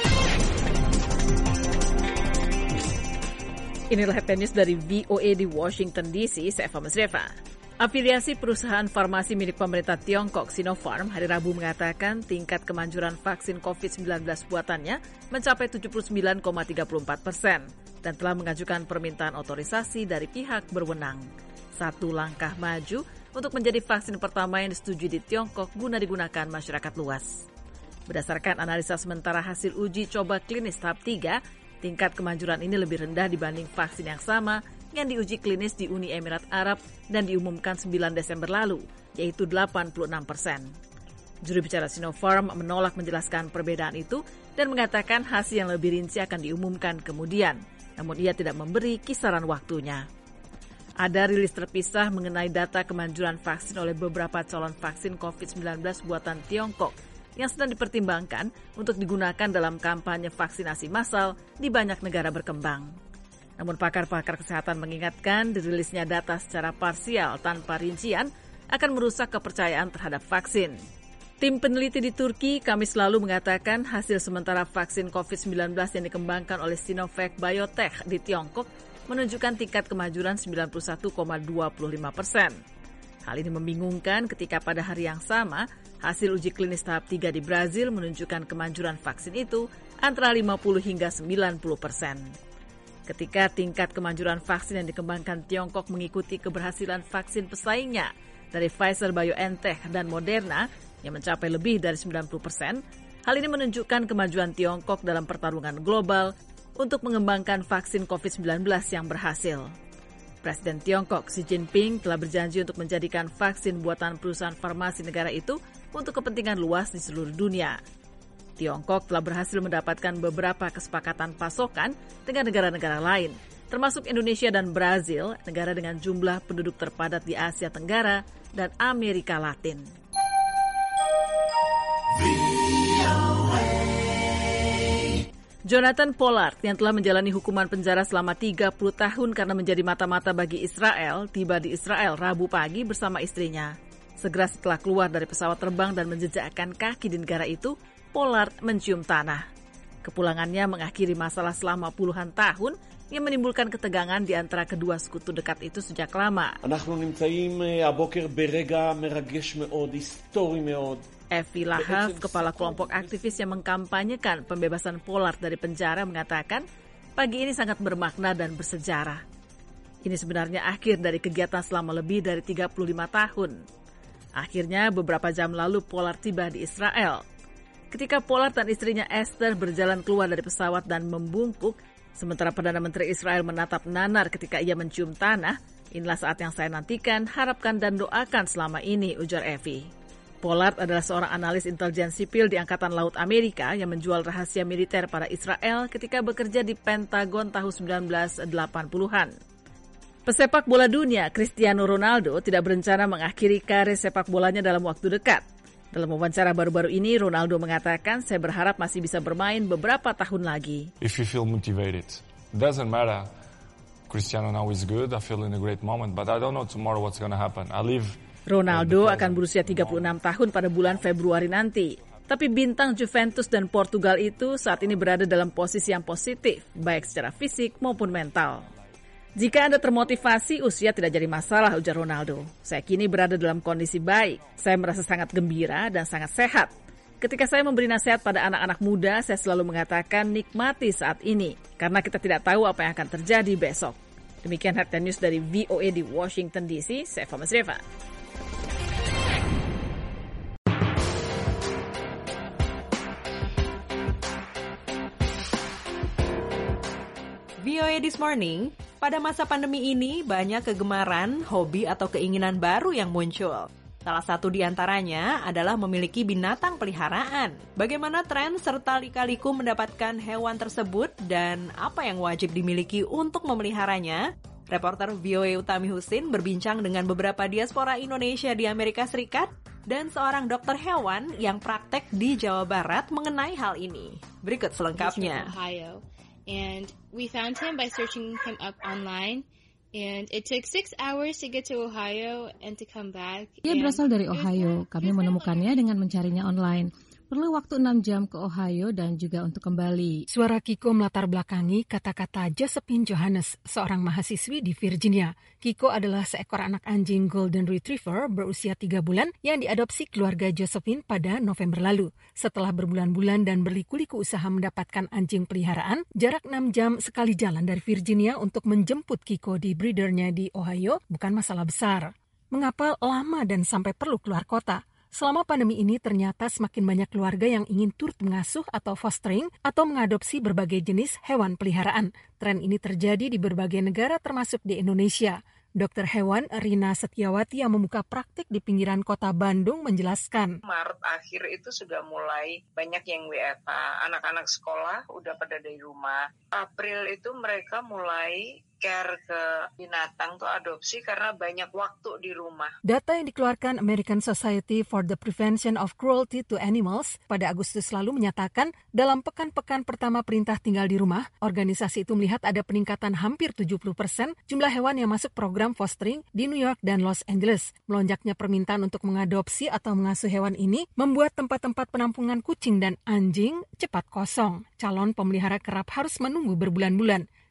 Inilah Happy News dari V O A di Washington D C, saya Eva Masreva. Afiliasi perusahaan farmasi milik pemerintah Tiongkok Sinopharm hari Rabu mengatakan tingkat kemanjuran vaksin covid sembilan belas buatannya mencapai tujuh puluh sembilan koma tiga empat persen dan telah mengajukan permintaan otorisasi dari pihak berwenang. Satu langkah maju untuk menjadi vaksin pertama yang disetujui di Tiongkok guna digunakan masyarakat luas. Berdasarkan analisa sementara hasil uji coba klinis tahap tiga, tingkat kemanjuran ini lebih rendah dibanding vaksin yang sama yang diuji klinis di Uni Emirat Arab dan diumumkan sembilan Desember lalu, yaitu delapan puluh enam persen. Juru bicara Sinopharm menolak menjelaskan perbedaan itu dan mengatakan hasil yang lebih rinci akan diumumkan kemudian, namun ia tidak memberi kisaran waktunya. Ada rilis terpisah mengenai data kemanjuran vaksin oleh beberapa calon vaksin covid sembilan belas buatan Tiongkok yang sedang dipertimbangkan untuk digunakan dalam kampanye vaksinasi massal di banyak negara berkembang. Namun pakar-pakar kesehatan mengingatkan dirilisnya data secara parsial tanpa rincian akan merusak kepercayaan terhadap vaksin. Tim peneliti di Turki Kamis lalu mengatakan hasil sementara vaksin covid sembilan belas yang dikembangkan oleh Sinovac Biotech di Tiongkok menunjukkan tingkat kemajuran sembilan puluh satu koma dua lima persen. Hal ini membingungkan ketika pada hari yang sama, hasil uji klinis tahap tiga di Brazil menunjukkan kemanjuran vaksin itu antara lima puluh hingga sembilan puluh persen. ketika tingkat kemanjuran vaksin yang dikembangkan Tiongkok mengikuti keberhasilan vaksin pesaingnya dari Pfizer-BioNTech dan Moderna yang mencapai lebih dari sembilan puluh persen, hal ini menunjukkan kemajuan Tiongkok dalam pertarungan global untuk mengembangkan vaksin covid sembilan belas yang berhasil. Presiden Tiongkok Xi Jinping telah berjanji untuk menjadikan vaksin buatan perusahaan farmasi negara itu untuk kepentingan luas di seluruh dunia. Tiongkok telah berhasil mendapatkan beberapa kesepakatan pasokan dengan negara-negara lain, termasuk Indonesia dan Brazil, negara dengan jumlah penduduk terpadat di Asia Tenggara dan Amerika Latin. Jonathan Pollard yang telah menjalani hukuman penjara selama tiga puluh tahun karena menjadi mata-mata bagi Israel, tiba di Israel Rabu pagi bersama istrinya. Segera setelah keluar dari pesawat terbang dan menjejakkan kaki di negara itu, Pollard mencium tanah. Kepulangannya mengakhiri masalah selama puluhan tahun yang menimbulkan ketegangan di antara kedua sekutu dekat itu sejak lama. Evi Lahav, kepala kelompok aktivis yang mengkampanyekan pembebasan Pollard dari penjara, mengatakan pagi ini sangat bermakna dan bersejarah. Ini sebenarnya akhir dari kegiatan selama lebih dari tiga puluh lima tahun. Akhirnya beberapa jam lalu Pollard tiba di Israel. Ketika Pollard dan istrinya Esther berjalan keluar dari pesawat dan membungkuk, sementara Perdana Menteri Israel menatap nanar ketika ia mencium tanah, inilah saat yang saya nantikan, harapkan dan doakan selama ini, ujar Evi. Pollard adalah seorang analis intelijen sipil di Angkatan Laut Amerika yang menjual rahasia militer pada Israel ketika bekerja di Pentagon tahun sembilan belas delapan puluhan. Pesepak bola dunia Cristiano Ronaldo tidak berencana mengakhiri karir sepak bolanya dalam waktu dekat. Dalam wawancara baru-baru ini, Ronaldo mengatakan, saya berharap masih bisa bermain beberapa tahun lagi. If you feel motivated, doesn't matter. Cristiano now is good, I feel in a great moment, but I don't know tomorrow what's going to happen. I live. Ronaldo akan berusia tiga puluh enam tahun pada bulan Februari nanti. Tapi bintang Juventus dan Portugal itu saat ini berada dalam posisi yang positif, baik secara fisik maupun mental. Jika Anda termotivasi, usia tidak jadi masalah, ujar Ronaldo. Saya kini berada dalam kondisi baik. Saya merasa sangat gembira dan sangat sehat. Ketika saya memberi nasihat pada anak-anak muda, saya selalu mengatakan nikmati saat ini. Karena kita tidak tahu apa yang akan terjadi besok. Demikian Headline News dari V O A di Washington D C. Saya Eva Masreva. V O A This Morning. Pada masa pandemi ini, banyak kegemaran, hobi, atau keinginan baru yang muncul. Salah satu di antaranya adalah memiliki binatang peliharaan. Bagaimana tren serta lika-liku mendapatkan hewan tersebut dan apa yang wajib dimiliki untuk memeliharanya? Reporter V O A Utami Husin berbincang dengan beberapa diaspora Indonesia di Amerika Serikat dan seorang dokter hewan yang praktek di Jawa Barat mengenai hal ini. Berikut selengkapnya. And we found him by searching him up online. And it took six hours to get to Ohio and to come back. Dia berasal dari Ohio. Kami menemukannya dengan mencarinya online. Perlu waktu enam jam ke Ohio dan juga untuk kembali. Suara Kiko melatar belakangi kata-kata Josephine Johannes, seorang mahasiswi di Virginia. Kiko adalah seekor anak anjing Golden Retriever berusia tiga bulan yang diadopsi keluarga Josephine pada November lalu. Setelah berbulan-bulan dan berliku-liku usaha mendapatkan anjing peliharaan, jarak enam jam sekali jalan dari Virginia untuk menjemput Kiko di breedernya di Ohio bukan masalah besar. Mengapa lama dan sampai perlu keluar kota? Selama pandemi ini ternyata semakin banyak keluarga yang ingin turut mengasuh atau fostering atau mengadopsi berbagai jenis hewan peliharaan. Tren ini terjadi di berbagai negara termasuk di Indonesia. Dokter hewan Rina Setiawati yang membuka praktik di pinggiran kota Bandung menjelaskan. Maret akhir itu sudah mulai banyak yang W F H. Anak-anak sekolah udah pada dari rumah. April itu mereka mulai care ke binatang tuh adopsi karena banyak waktu di rumah. Data yang dikeluarkan American Society for the Prevention of Cruelty to Animals pada Agustus lalu menyatakan dalam pekan-pekan pertama perintah tinggal di rumah, organisasi itu melihat ada peningkatan hampir tujuh puluh persen jumlah hewan yang masuk program fostering di New York dan Los Angeles. Melonjaknya permintaan untuk mengadopsi atau mengasuh hewan ini membuat tempat-tempat penampungan kucing dan anjing cepat kosong. Calon pemelihara kerap harus menunggu berbulan-bulan.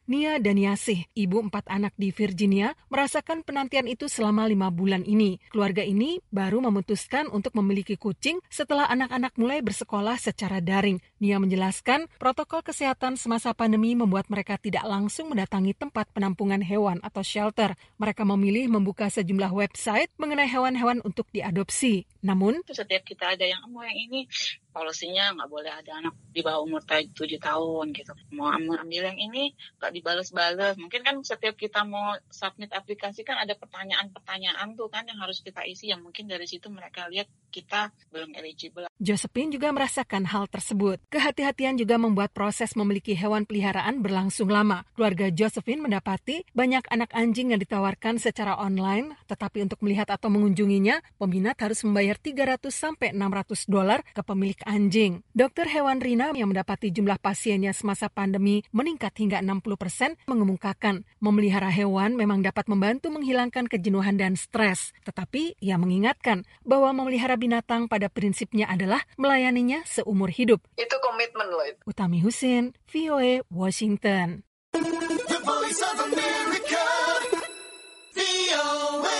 Nia Daniasih, ibu empat anak di Virginia, merasakan penantian itu selama lima bulan ini. Keluarga ini baru memutuskan untuk memiliki kucing setelah anak-anak mulai bersekolah secara daring. Nia menjelaskan, protokol kesehatan semasa pandemi membuat mereka tidak langsung mendatangi tempat penampungan hewan atau shelter. Mereka memilih membuka sejumlah website mengenai hewan-hewan untuk diadopsi. Namun, setiap kita ada yang mau yang ini, polisinya nggak boleh ada anak di bawah umur tujuh tahun gitu. Mau ambil yang ini, nggak dibales-bales. Mungkin kan setiap kita mau submit aplikasi kan ada pertanyaan-pertanyaan tuh kan yang harus kita isi, yang mungkin dari situ mereka lihat kita belum eligible. Josephine juga merasakan hal tersebut. Kehati-hatian juga membuat proses memiliki hewan peliharaan berlangsung lama. Keluarga Josephine mendapati banyak anak anjing yang ditawarkan secara online, tetapi untuk melihat atau mengunjunginya, peminat harus membayar tiga ratus sampai enam ratus dolar ke pemilik anjing. Dokter hewan Rina yang mendapati jumlah pasiennya semasa pandemi meningkat hingga enam puluh persen mengemukakan memelihara hewan memang dapat membantu menghilangkan kejenuhan dan stres. Tetapi ia mengingatkan bahwa memelihara binatang pada prinsipnya adalah melayaninya seumur hidup. Itu komitmen loh itu. Utami Husin, V O A, Washington. The Voice of America, V O A.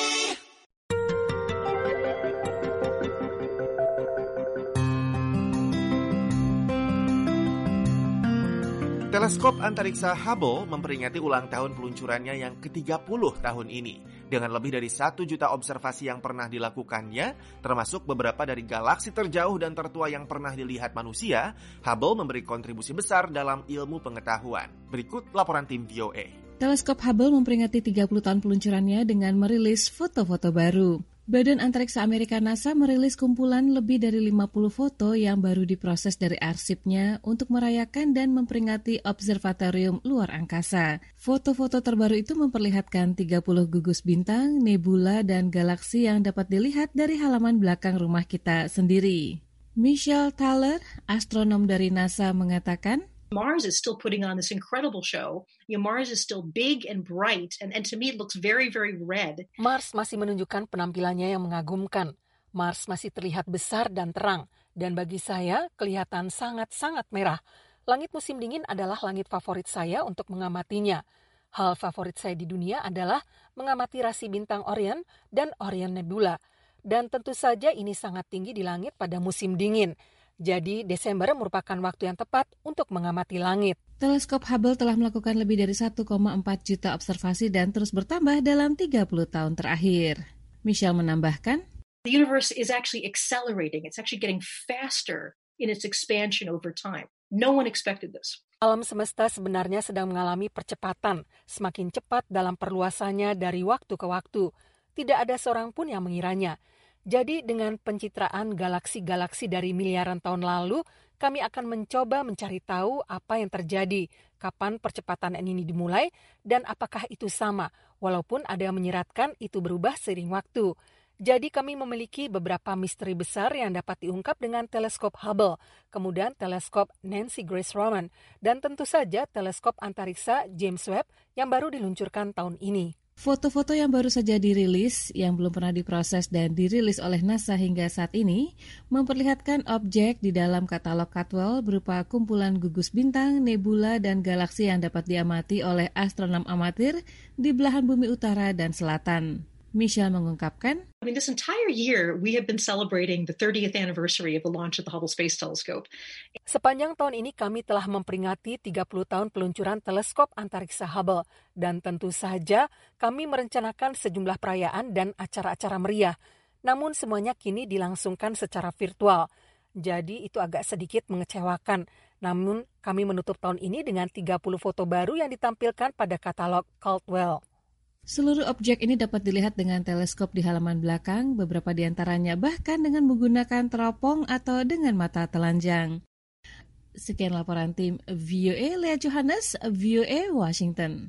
Teleskop antariksa Hubble memperingati ulang tahun peluncurannya yang ke tiga puluh tahun ini. Dengan lebih dari satu juta observasi yang pernah dilakukannya, termasuk beberapa dari galaksi terjauh dan tertua yang pernah dilihat manusia, Hubble memberi kontribusi besar dalam ilmu pengetahuan. Berikut laporan tim V O A. Teleskop Hubble memperingati tiga puluh tahun peluncurannya dengan merilis foto-foto baru. Badan Antariksa Amerika NASA merilis kumpulan lebih dari lima puluh foto yang baru diproses dari arsipnya untuk merayakan dan memperingati observatorium luar angkasa. Foto-foto terbaru itu memperlihatkan tiga puluh gugus bintang, nebula, dan galaksi yang dapat dilihat dari halaman belakang rumah kita sendiri. Michelle Thaler, astronom dari NASA, mengatakan, Mars is still putting on this incredible show. You know, Mars is still big and bright, and, and to me it looks very, very red. Mars masih menunjukkan penampilannya yang mengagumkan. Mars masih terlihat besar dan terang, dan bagi saya kelihatan sangat-sangat merah. Langit musim dingin adalah langit favorit saya untuk mengamatinya. Hal favorit saya di dunia adalah mengamati rasi bintang Orion dan Orion Nebula. Dan tentu saja ini sangat tinggi di langit pada musim dingin. Jadi, Desember merupakan waktu yang tepat untuk mengamati langit. Teleskop Hubble telah melakukan lebih dari satu koma empat juta observasi dan terus bertambah dalam tiga puluh tahun terakhir. Michelle menambahkan, The universe is actually accelerating. It's actually getting faster in its expansion over time. No one expected this. Alam semesta sebenarnya sedang mengalami percepatan, semakin cepat dalam perluasannya dari waktu ke waktu. Tidak ada seorang pun yang mengiranya. Jadi dengan pencitraan galaksi-galaksi dari miliaran tahun lalu, kami akan mencoba mencari tahu apa yang terjadi, kapan percepatan ini dimulai, dan apakah itu sama, walaupun ada yang menyeratkan itu berubah seiring waktu. Jadi kami memiliki beberapa misteri besar yang dapat diungkap dengan teleskop Hubble, kemudian teleskop Nancy Grace Roman, dan tentu saja teleskop antariksa James Webb yang baru diluncurkan tahun ini. Foto-foto yang baru saja dirilis, yang belum pernah diproses dan dirilis oleh NASA hingga saat ini, memperlihatkan objek di dalam katalog Caldwell berupa kumpulan gugus bintang, nebula, dan galaksi yang dapat diamati oleh astronom amatir di belahan bumi utara dan selatan. Michelle mengungkapkan, I mean, this entire year we have been celebrating the thirtieth anniversary of the launch of the Hubble Space Telescope. Sepanjang tahun ini kami telah memperingati tiga puluh tahun peluncuran teleskop antariksa Hubble, dan tentu saja kami merencanakan sejumlah perayaan dan acara-acara meriah. Namun semuanya kini dilangsungkan secara virtual. Jadi itu agak sedikit mengecewakan. Namun kami menutup tahun ini dengan tiga puluh foto baru yang ditampilkan pada katalog Caldwell. Seluruh objek ini dapat dilihat dengan teleskop di halaman belakang, beberapa di antaranya bahkan dengan menggunakan teropong atau dengan mata telanjang. Sekian laporan tim V O A, Lea Johannes, V O A, Washington.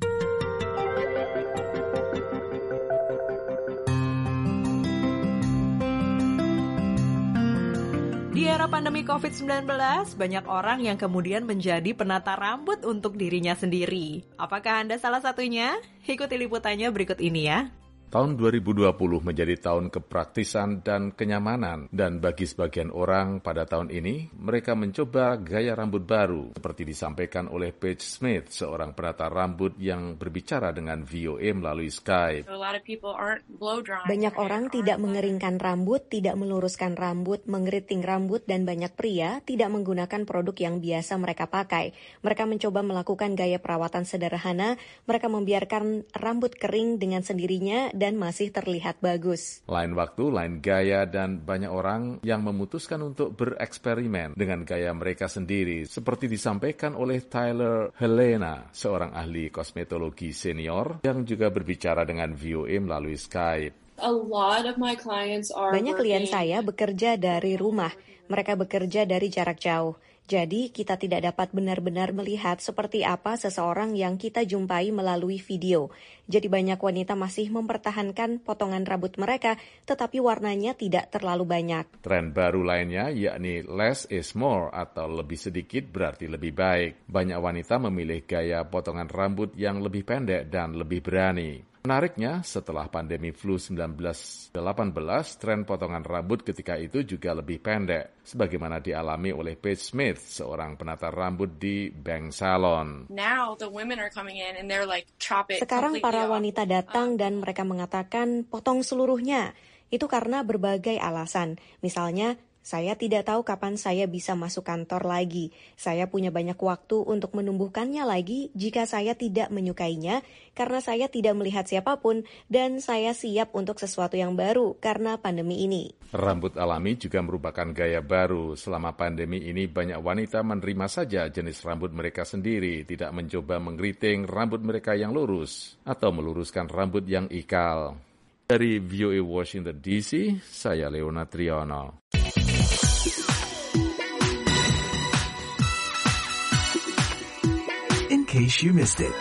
Di era pandemi covid sembilan belas, banyak orang yang kemudian menjadi penata rambut untuk dirinya sendiri. Apakah Anda salah satunya? Ikuti liputannya berikut ini ya. Tahun dua ribu dua puluh menjadi tahun kepraktisan dan kenyamanan, dan bagi sebagian orang pada tahun ini, mereka mencoba gaya rambut baru, seperti disampaikan oleh Paige Smith, seorang penata rambut yang berbicara dengan V O A melalui Skype. Banyak orang tidak mengeringkan rambut, tidak meluruskan rambut, mengeriting rambut, dan banyak pria tidak menggunakan produk yang biasa mereka pakai. Mereka mencoba melakukan gaya perawatan sederhana, mereka membiarkan rambut kering dengan sendirinya, dan masih terlihat bagus. Lain waktu, lain gaya, dan banyak orang yang memutuskan untuk bereksperimen dengan gaya mereka sendiri, seperti disampaikan oleh Tyler Helena, seorang ahli kosmetologi senior yang juga berbicara dengan V O A melalui Skype. Banyak klien saya bekerja dari rumah. Mereka bekerja dari jarak jauh. Jadi, kita tidak dapat benar-benar melihat seperti apa seseorang yang kita jumpai melalui video. Jadi, banyak wanita masih mempertahankan potongan rambut mereka, tetapi warnanya tidak terlalu banyak. Tren baru lainnya yakni less is more atau lebih sedikit berarti lebih baik. Banyak wanita memilih gaya potongan rambut yang lebih pendek dan lebih berani. Menariknya, setelah pandemi flu sembilan belas delapan belas, tren potongan rambut ketika itu juga lebih pendek, sebagaimana dialami oleh Paige Smith, seorang penata rambut di Bank Salon. Sekarang para wanita datang dan mereka mengatakan potong seluruhnya. Itu karena berbagai alasan. Misalnya, saya tidak tahu kapan saya bisa masuk kantor lagi. Saya punya banyak waktu untuk menumbuhkannya lagi jika saya tidak menyukainya, karena saya tidak melihat siapapun, dan saya siap untuk sesuatu yang baru karena pandemi ini. Rambut alami juga merupakan gaya baru. Selama pandemi ini, banyak wanita menerima saja jenis rambut mereka sendiri, tidak mencoba mengeriting rambut mereka yang lurus, atau meluruskan rambut yang ikal. Dari V O A Washington D C, saya Leona Triono. In case you missed it.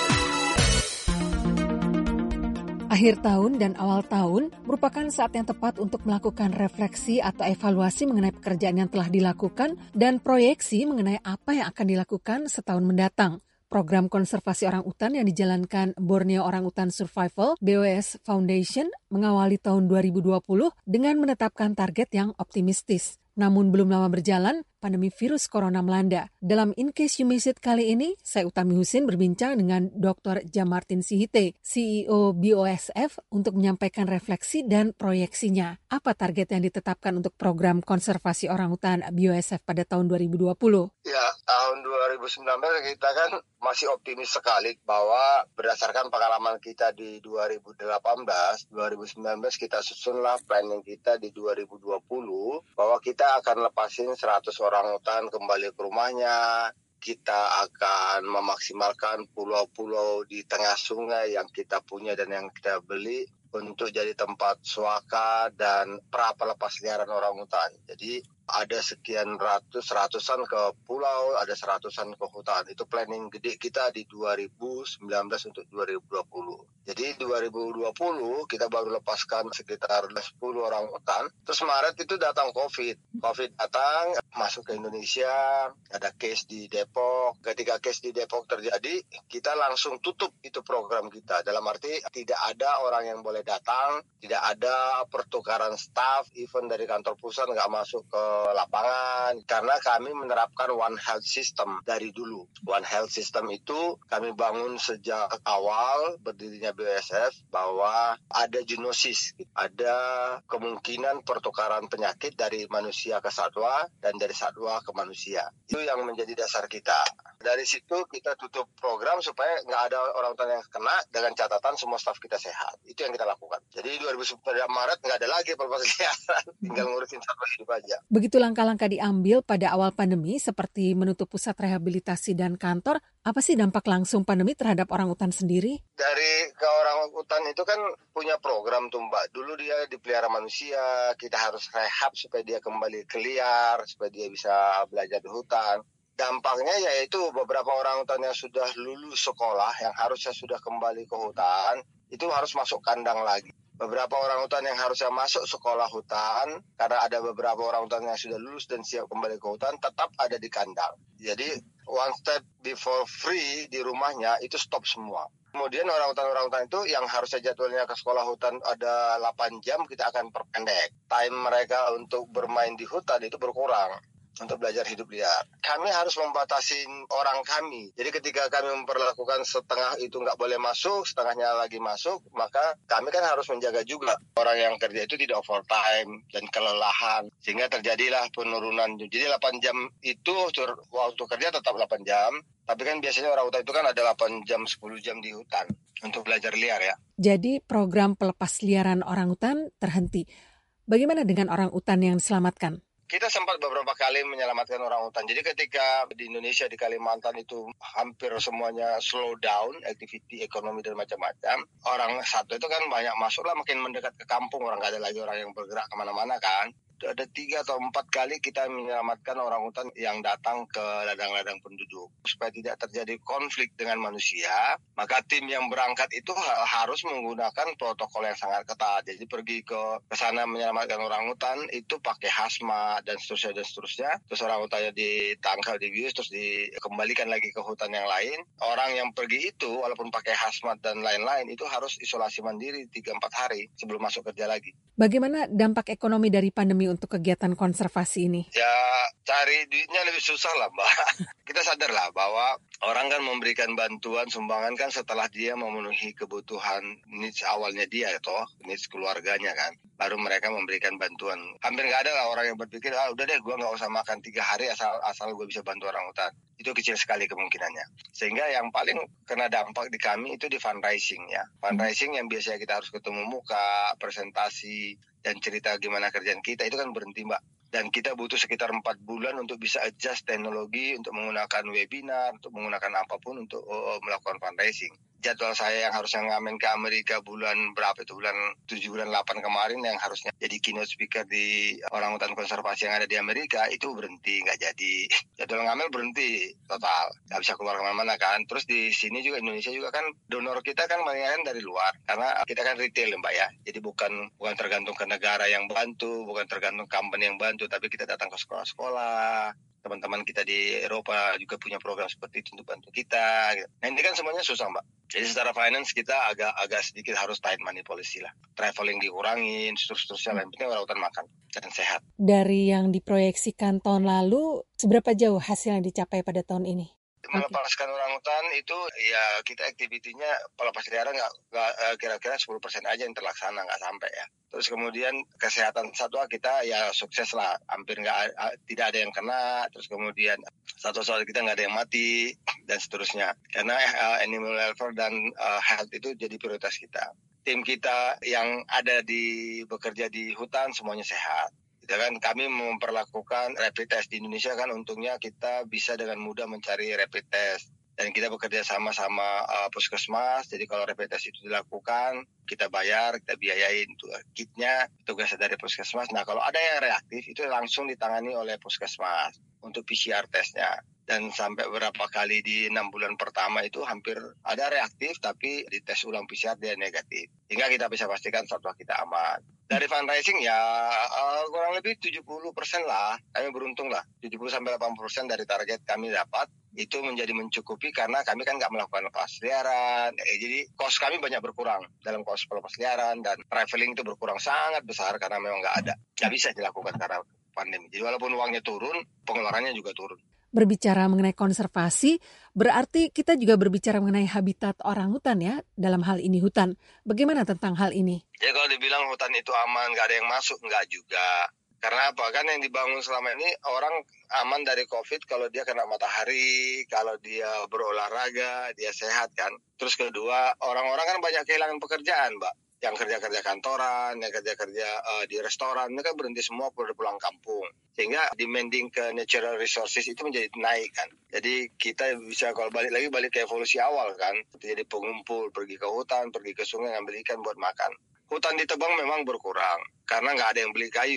Akhir tahun dan awal tahun merupakan saat yang tepat untuk melakukan refleksi atau evaluasi mengenai pekerjaan yang telah dilakukan dan proyeksi mengenai apa yang akan dilakukan setahun mendatang. Program konservasi orangutan yang dijalankan Borneo Orangutan Survival B O S Foundation mengawali tahun dua ribu dua puluh dengan menetapkan target yang optimistis. Namun belum lama berjalan, pandemi virus corona melanda. Dalam In Case You Missed It kali ini, saya Utami Husin berbincang dengan Doktor Jamartin Sihite, C E O B O S F, untuk menyampaikan refleksi dan proyeksinya. Apa target yang ditetapkan untuk program konservasi orangutan B O S F pada tahun dua ribu dua puluh? Ya, tahun dua ribu sembilan belas kita kan masih optimis sekali bahwa berdasarkan pengalaman kita di dua ribu delapan belas, dua ribu sembilan belas kita susunlah planning kita di dua ribu dua puluh bahwa kita akan lepasin seratus orang hutan kembali ke rumahnya. Kita akan memaksimalkan pulau-pulau di tengah sungai yang kita punya dan yang kita beli untuk jadi tempat suaka dan pra pelepas liaran orangutan. Jadi ada sekian ratus, ratusan ke pulau, ada seratusan ke hutan. Itu planning gede kita di dua ribu sembilan belas untuk dua ribu dua puluh. Jadi dua ribu dua puluh kita baru lepaskan sekitar sepuluh orang hutan. Terus Maret itu datang COVID. COVID datang, masuk ke Indonesia, ada case di Depok. Ketika case di Depok terjadi, kita langsung tutup itu program kita. Dalam arti tidak ada orang yang boleh datang, tidak ada pertukaran staff, even dari kantor pusat nggak masuk ke lapangan, karena kami menerapkan One Health System dari dulu. One Health System itu kami bangun sejak awal berdirinya B O S F, bahwa ada zoonosis, ada kemungkinan pertukaran penyakit dari manusia ke satwa dan dari satwa ke manusia. Itu yang menjadi dasar kita. Dari situ kita tutup program supaya nggak ada orang hutan yang kena, dengan catatan semua staf kita sehat. Itu yang kita lakukan. Jadi dua ribu sembilan belas Maret nggak ada lagi pelepas liaran, tinggal ngurusin satwa hidup aja. Begitu langkah-langkah diambil pada awal pandemi seperti menutup pusat rehabilitasi dan kantor, apa sih dampak langsung pandemi terhadap orangutan sendiri? Dari ke orangutan itu kan punya program tuh Mbak. Dulu dia dipelihara manusia, kita harus rehab supaya dia kembali ke liar, supaya dia bisa belajar di hutan. Dampaknya yaitu beberapa orangutan yang sudah lulus sekolah, yang harusnya sudah kembali ke hutan, itu harus masuk kandang lagi. Beberapa orangutan yang harusnya masuk sekolah hutan, karena ada beberapa orangutan yang sudah lulus dan siap kembali ke hutan, tetap ada di kandang. Jadi one step before free di rumahnya itu stop semua. Kemudian orangutan-orangutan itu yang harusnya jadwalnya ke sekolah hutan ada delapan jam, kita akan perpendek. Time mereka untuk bermain di hutan itu berkurang untuk belajar hidup liar. Kami harus membatasi orang kami. Jadi ketika kami memperlakukan setengah itu nggak boleh masuk, setengahnya lagi masuk, maka kami kan harus menjaga juga orang yang kerja itu tidak overtime dan kelelahan. Sehingga terjadilah penurunan. Jadi delapan jam itu waktu kerja tetap delapan jam. Tapi kan biasanya orang hutan itu kan ada delapan jam, sepuluh jam di hutan untuk belajar liar ya. Jadi program pelepas liaran orangutan terhenti. Bagaimana dengan orang hutan yang diselamatkan? Kita sempat beberapa kali menyelamatkan orang hutan. Jadi ketika di Indonesia, di Kalimantan itu hampir semuanya slow down, activity ekonomi dan macam-macam. Orang satu itu kan banyak masuk lah, makin mendekat ke kampung, orang nggak ada lagi orang yang bergerak kemana-mana kan. Ada tiga atau empat kali kita menyelamatkan orang hutan yang datang ke ladang-ladang penduduk. Supaya tidak terjadi konflik dengan manusia, maka tim yang berangkat itu harus menggunakan protokol yang sangat ketat. Jadi pergi ke sana menyelamatkan orang hutan itu pakai hazmat dan seterusnya dan seterusnya. Terus orang hutannya ditangkal, dibius, terus dikembalikan lagi ke hutan yang lain. Orang yang pergi itu walaupun pakai hazmat dan lain-lain itu harus isolasi mandiri tiga sampai empat hari sebelum masuk kerja lagi. Bagaimana dampak ekonomi dari pandemi untuk kegiatan konservasi ini? Ya, cari duitnya lebih susah lah, Mbak. Kita sadar lah bahwa orang kan memberikan bantuan sumbangan kan setelah dia memenuhi kebutuhan needs awalnya dia, toh needs keluarganya kan. Baru mereka memberikan bantuan. Hampir nggak ada lah orang yang berpikir, ah udah deh gue nggak usah makan tiga hari asal asal gue bisa bantu orang hutan. Itu kecil sekali kemungkinannya. Sehingga yang paling kena dampak di kami itu di fundraising ya. Fundraising yang biasanya kita harus ketemu muka, presentasi, dan cerita gimana kerjaan kita itu kan berhenti Mbak. Dan kita butuh sekitar empat bulan untuk bisa adjust teknologi, untuk menggunakan webinar, untuk menggunakan apapun untuk uh, melakukan fundraising. Jadwal saya yang harusnya ngamen ke Amerika bulan berapa itu, bulan tujuh, bulan delapan kemarin yang harusnya jadi keynote speaker di orangutan konservasi yang ada di Amerika, itu berhenti, nggak jadi. Jadwal ngamen berhenti total, nggak bisa keluar kemana-mana kan. Terus di sini juga Indonesia juga kan, donor kita kan banyak dari luar. Karena kita kan retail Mbak ya, jadi bukan bukan tergantung ke negara yang bantu, bukan tergantung company yang bantu, tapi kita datang ke sekolah-sekolah. Teman-teman kita di Eropa juga punya program seperti itu untuk bantu kita. Nah ini kan semuanya susah Mbak. Jadi secara finance kita agak agak sedikit harus tight money policy lah. Traveling dikurangin, seterusnya lain penting orang hutan makan dan sehat. Dari yang diproyeksikan tahun lalu, seberapa jauh hasil yang dicapai pada tahun ini? Melepaskan orang hutan itu ya kita aktivitinya pelepas liaran nggak nggak kira-kira sepuluh persen aja yang terlaksana, nggak sampai ya. Terus kemudian kesehatan satwa kita ya sukses lah, hampir nggak tidak ada yang kena. Terus kemudian satwa-satwa kita nggak ada yang mati dan seterusnya. Karena uh, animal welfare dan uh, health itu jadi prioritas kita. Tim kita yang ada di bekerja di hutan semuanya sehat. Ya kan, kami memperlakukan rapid test di Indonesia kan untungnya kita bisa dengan mudah mencari rapid test. Dan kita bekerja sama-sama uh, puskesmas, jadi kalau rapid test itu dilakukan, kita bayar, kita biayain tuh, kitnya, tugas dari puskesmas. Nah kalau ada yang reaktif, itu langsung ditangani oleh puskesmas untuk P C R testnya. Dan sampai beberapa kali di enam bulan pertama itu hampir ada reaktif, tapi di tes ulang P C R dia negatif. Hingga kita bisa pastikan satwa kita aman. Dari fundraising ya uh, kurang lebih tujuh puluh persen lah, kami beruntung lah. tujuh puluh sampai delapan puluh persen dari target kami dapat, itu menjadi mencukupi karena kami kan nggak melakukan lepas liaran. Eh, jadi cost kami banyak berkurang dalam cost pelepas liaran dan traveling itu berkurang sangat besar karena memang nggak ada. Nggak bisa dilakukan karena pandemi. Jadi walaupun uangnya turun, pengeluarannya juga turun. Berbicara mengenai konservasi, berarti kita juga berbicara mengenai habitat orangutan ya, dalam hal ini hutan. Bagaimana tentang hal ini? Ya kalau dibilang hutan itu aman, nggak ada yang masuk, nggak juga. Karena apa? Kan yang dibangun selama ini orang aman dari COVID kalau dia kena matahari, kalau dia berolahraga, dia sehat kan. Terus kedua, orang-orang kan banyak kehilangan pekerjaan, Mbak. Yang kerja-kerja kantoran, yang kerja-kerja uh, di restoran, mereka berhenti semua pada pulang kampung. Sehingga demanding ke natural resources itu menjadi naik kan. Jadi kita bisa kalau balik lagi, balik ke evolusi awal kan. Jadi pengumpul, pergi ke hutan, pergi ke sungai, ngambil ikan buat makan. Hutan ditebang memang berkurang, karena nggak ada yang beli kayu kan.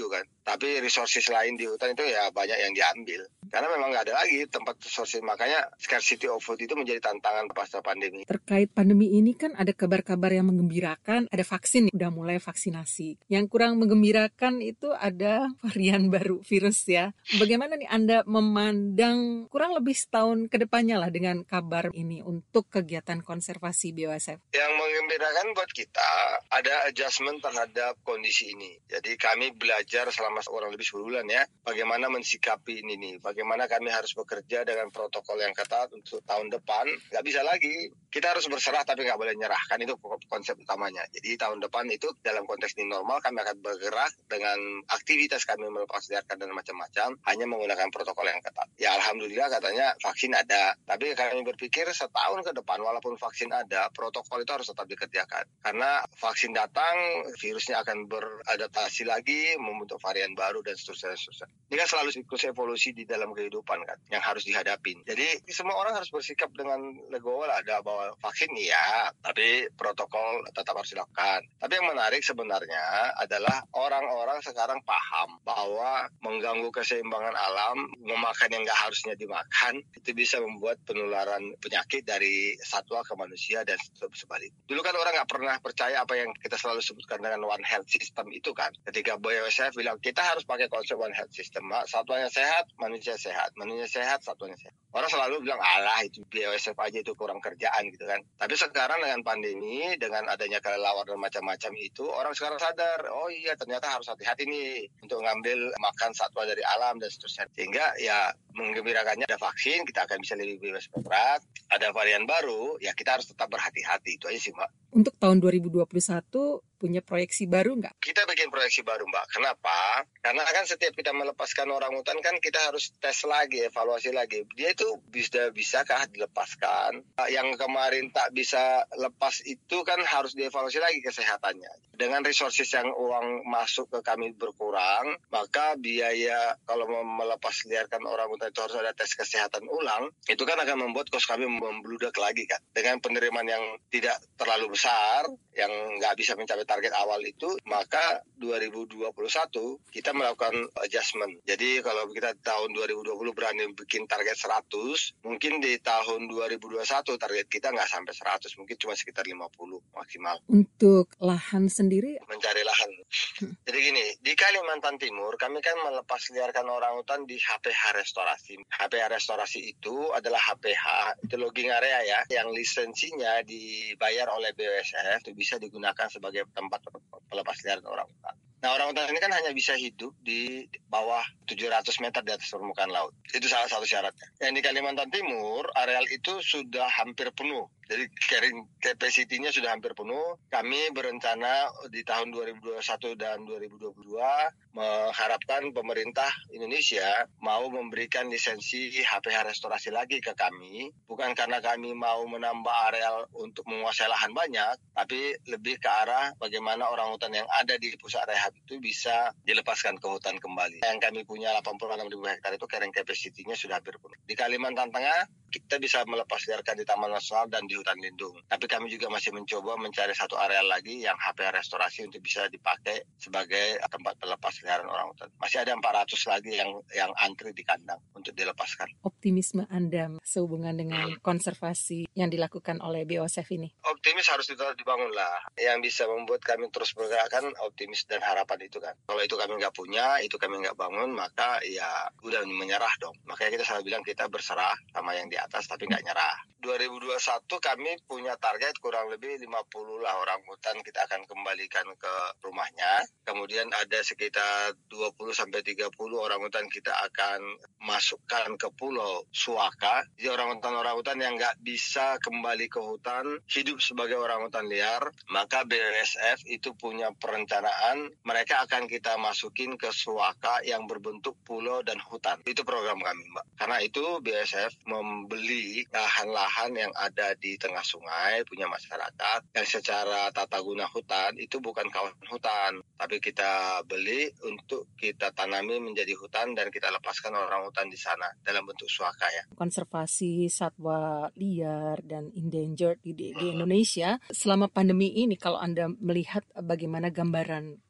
Tapi resources lain di hutan itu ya banyak yang diambil. Karena memang nggak ada lagi tempat resources. Makanya scarcity of food itu menjadi tantangan pasca pandemi. Terkait pandemi ini kan ada kabar-kabar yang menggembirakan, ada vaksin, udah mulai vaksinasi. Yang kurang menggembirakan itu ada varian baru virus ya. Bagaimana nih Anda memandang kurang lebih setahun ke depannya lah dengan kabar ini untuk kegiatan konservasi B O S F? Yang menggembirakan buat kita ada adjustment terhadap kondisi ini. Jadi kami belajar selama kurang lebih sepuluh bulan ya, bagaimana mensikapi ini nih. Bagaimana kami harus bekerja dengan protokol yang ketat untuk tahun depan. Nggak bisa lagi. Kita harus berserah tapi nggak boleh nyerah. Kan itu konsep utamanya. Jadi tahun depan itu dalam konteks ini normal kami akan bergerak dengan aktivitas kami melepas liarkan dan macam-macam. Hanya menggunakan protokol yang ketat. Ya alhamdulillah katanya vaksin ada. Tapi kami berpikir setahun ke depan walaupun vaksin ada, protokol itu harus tetap dikerjakan. Karena vaksin datang, virusnya akan beradaptasi lagi, membentuk varian baru dan seterusnya. seterusnya. Ini kan selalu siklus evolusi di dalam kehidupan kan, yang harus dihadapin. Jadi semua orang harus bersikap dengan legowo lah, ada bahwa vaksin iya, tapi protokol tetap harus dilakukan. Tapi yang menarik sebenarnya adalah orang-orang sekarang paham bahwa mengganggu keseimbangan alam, memakan yang nggak harusnya dimakan, itu bisa membuat penularan penyakit dari satwa ke manusia dan sebaliknya. Dulu kan orang nggak pernah percaya apa yang kita selalu sebutkan dengan One Health System itu kan. Ketika B O S F bilang kita harus pakai konsep One Health System, satwanya sehat, manusia sehat, manusia sehat, satwanya sehat. Orang selalu bilang alah itu B O S F aja itu kurang kerjaan gitu kan. Tapi sekarang dengan pandemi, dengan adanya kelelawar dan macam-macam itu, orang sekarang sadar, oh iya ternyata harus hati-hati nih untuk ngambil makan satwa dari alam dan seterusnya. Sehingga ya menggembirakannya ada vaksin, kita akan bisa lebih bebas bergerak. Ada varian baru, ya kita harus tetap berhati-hati. Itu aja sih Mbak. Untuk tahun dua ribu dua puluh satu punya proyeksi baru nggak? Kita bikin proyeksi baru Mbak. Kenapa? Karena kan setiap kita melepaskan orangutan kan kita harus tes lagi, evaluasi lagi. Dia itu bisa bisakah dilepaskan? Yang kemarin tak bisa lepas itu kan harus dievaluasi lagi kesehatannya. Dengan resources yang uang masuk ke kami berkurang, maka biaya kalau mau melepas liarkan orangutan itu harus ada tes kesehatan ulang. Itu kan akan membuat kos kami membludak lagi kan. Dengan penerimaan yang tidak terlalu besar, yang nggak bisa mencapai target awal itu, maka dua ribu dua puluh satu kita melakukan adjustment. Jadi kalau kita tahun dua ribu dua puluh berani bikin target seratus, mungkin di tahun dua ribu dua puluh satu target kita nggak sampai seratus, mungkin cuma sekitar lima puluh maksimal. Untuk lahan sendiri? Mencari lahan. Hmm. Jadi gini, di Kalimantan Timur kami kan melepas liarkan orangutan di H P H Restorasi. H P H Restorasi itu adalah H P H, itu logging area ya, yang lisensinya dibayar oleh B O S F, itu bisa digunakan sebagai tempat pelepas liaran orangutan. Nah, orangutan ini kan hanya bisa hidup di bawah tujuh ratus meter di atas permukaan laut. Itu salah satu syaratnya. Yang di Kalimantan Timur, areal itu sudah hampir penuh. Jadi carrying capacity-nya sudah hampir penuh. Kami berencana di tahun dua ribu dua puluh satu dan dua ribu dua puluh dua mengharapkan pemerintah Indonesia mau memberikan lisensi H P H restorasi lagi ke kami. Bukan karena kami mau menambah areal untuk menguasai lahan banyak, tapi lebih ke arah bagaimana orangutan yang ada di pusat rehab itu bisa dilepaskan ke hutan kembali. Yang kami punya delapan puluh enam ribu hektar itu carrying capacity-nya sudah hampir penuh. Di Kalimantan Tengah, kita bisa melepas liarkan di Taman Nasional dan di hutan lindung. Tapi kami juga masih mencoba mencari satu areal lagi yang H P H restorasi untuk bisa dipakai sebagai tempat pelepas liaran orangutan. Masih ada empat ratus lagi yang yang antri di kandang untuk dilepaskan. Optimisme Anda sehubungan dengan konservasi yang dilakukan oleh B O S F ini? Optimis harus tetap dibangun lah. Yang bisa membuat kami terus bergerak kan optimis dan harapan itu kan. Kalau itu kami nggak punya, itu kami nggak bangun, maka ya udah menyerah dong. Makanya kita selalu bilang kita berserah sama yang di atas tapi nggak nyerah. dua ribu dua puluh satu kami punya target kurang lebih lima puluh lah orangutan kita akan kembalikan ke rumahnya. Kemudian ada sekitar dua puluh sampai tiga puluh orangutan kita akan masukkan ke Pulau Suaka. Jadi orangutan-orangutan yang nggak bisa kembali ke hutan, hidup sebagai orangutan liar, maka B O S F itu punya perencanaan mereka akan kita masukin ke Suaka yang berbentuk pulau dan hutan. Itu program kami, Mbak. Karena itu B O S F membeli lahan-lahan yang ada di tengah sungai punya masyarakat yang secara tata guna hutan itu bukan kawasan hutan, tapi kita beli untuk kita tanami menjadi hutan dan kita lepaskan orangutan di sana dalam bentuk suaka ya. Konservasi satwa liar dan endangered di, di Indonesia selama pandemi ini, kalau Anda melihat bagaimana gambaran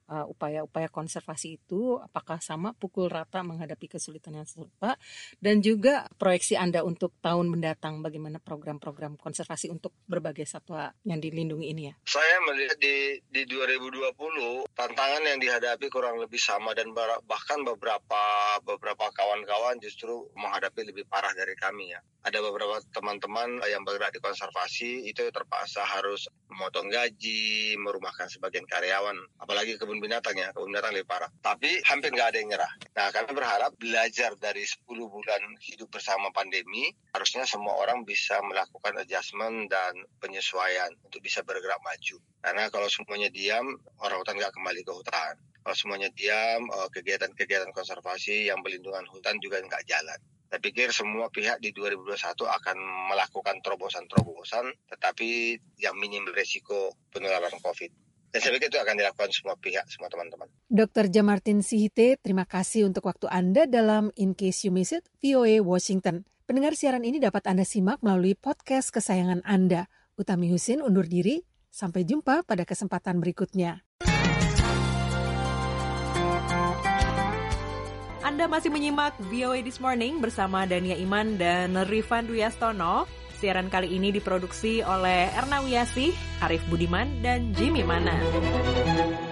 uh, upaya-upaya konservasi itu apakah sama pukul rata menghadapi kesulitan yang serupa, dan juga proyeksi Anda untuk tahun mendatang bagaimana program-program konservasi untuk berbagai satwa yang dilindungi ini ya? Saya melihat di di dua ribu dua puluh tantangan yang dihadapi kurang lebih sama, dan bahkan beberapa beberapa kawan-kawan justru menghadapi lebih parah dari kami ya. Ada beberapa teman-teman yang bergerak di konservasi itu terpaksa harus memotong gaji, merumahkan sebagian karyawan, apalagi kebun binatang ya, kebun binatang lebih parah. Tapi hampir nggak ada yang nyerah. Nah, kami berharap belajar dari sepuluh bulan hidup bersama pandemi, harusnya semua orang bisa melakukan adjustment dan penyesuaian untuk bisa bergerak maju. Karena kalau semuanya diam, orang hutan nggak kembali ke hutan. Kalau semuanya diam, kegiatan-kegiatan konservasi yang pelindungan hutan juga nggak jalan. Saya pikir semua pihak di dua ribu dua puluh satu akan melakukan terobosan-terobosan, tetapi yang minim resiko penularan COVID. Dan saya pikir itu akan dilakukan semua pihak, semua teman-teman. Doktor Jamartin Sihite, terima kasih untuk waktu Anda dalam In Case You Miss It, V O A Washington. Pendengar siaran ini dapat Anda simak melalui podcast kesayangan Anda. Utami Husin undur diri, sampai jumpa pada kesempatan berikutnya. Anda masih menyimak V O A This Morning bersama Dania Iman dan Rifan Duyastono. Siaran kali ini diproduksi oleh Erna Wiyasih, Arif Budiman, dan Jimmy Mana.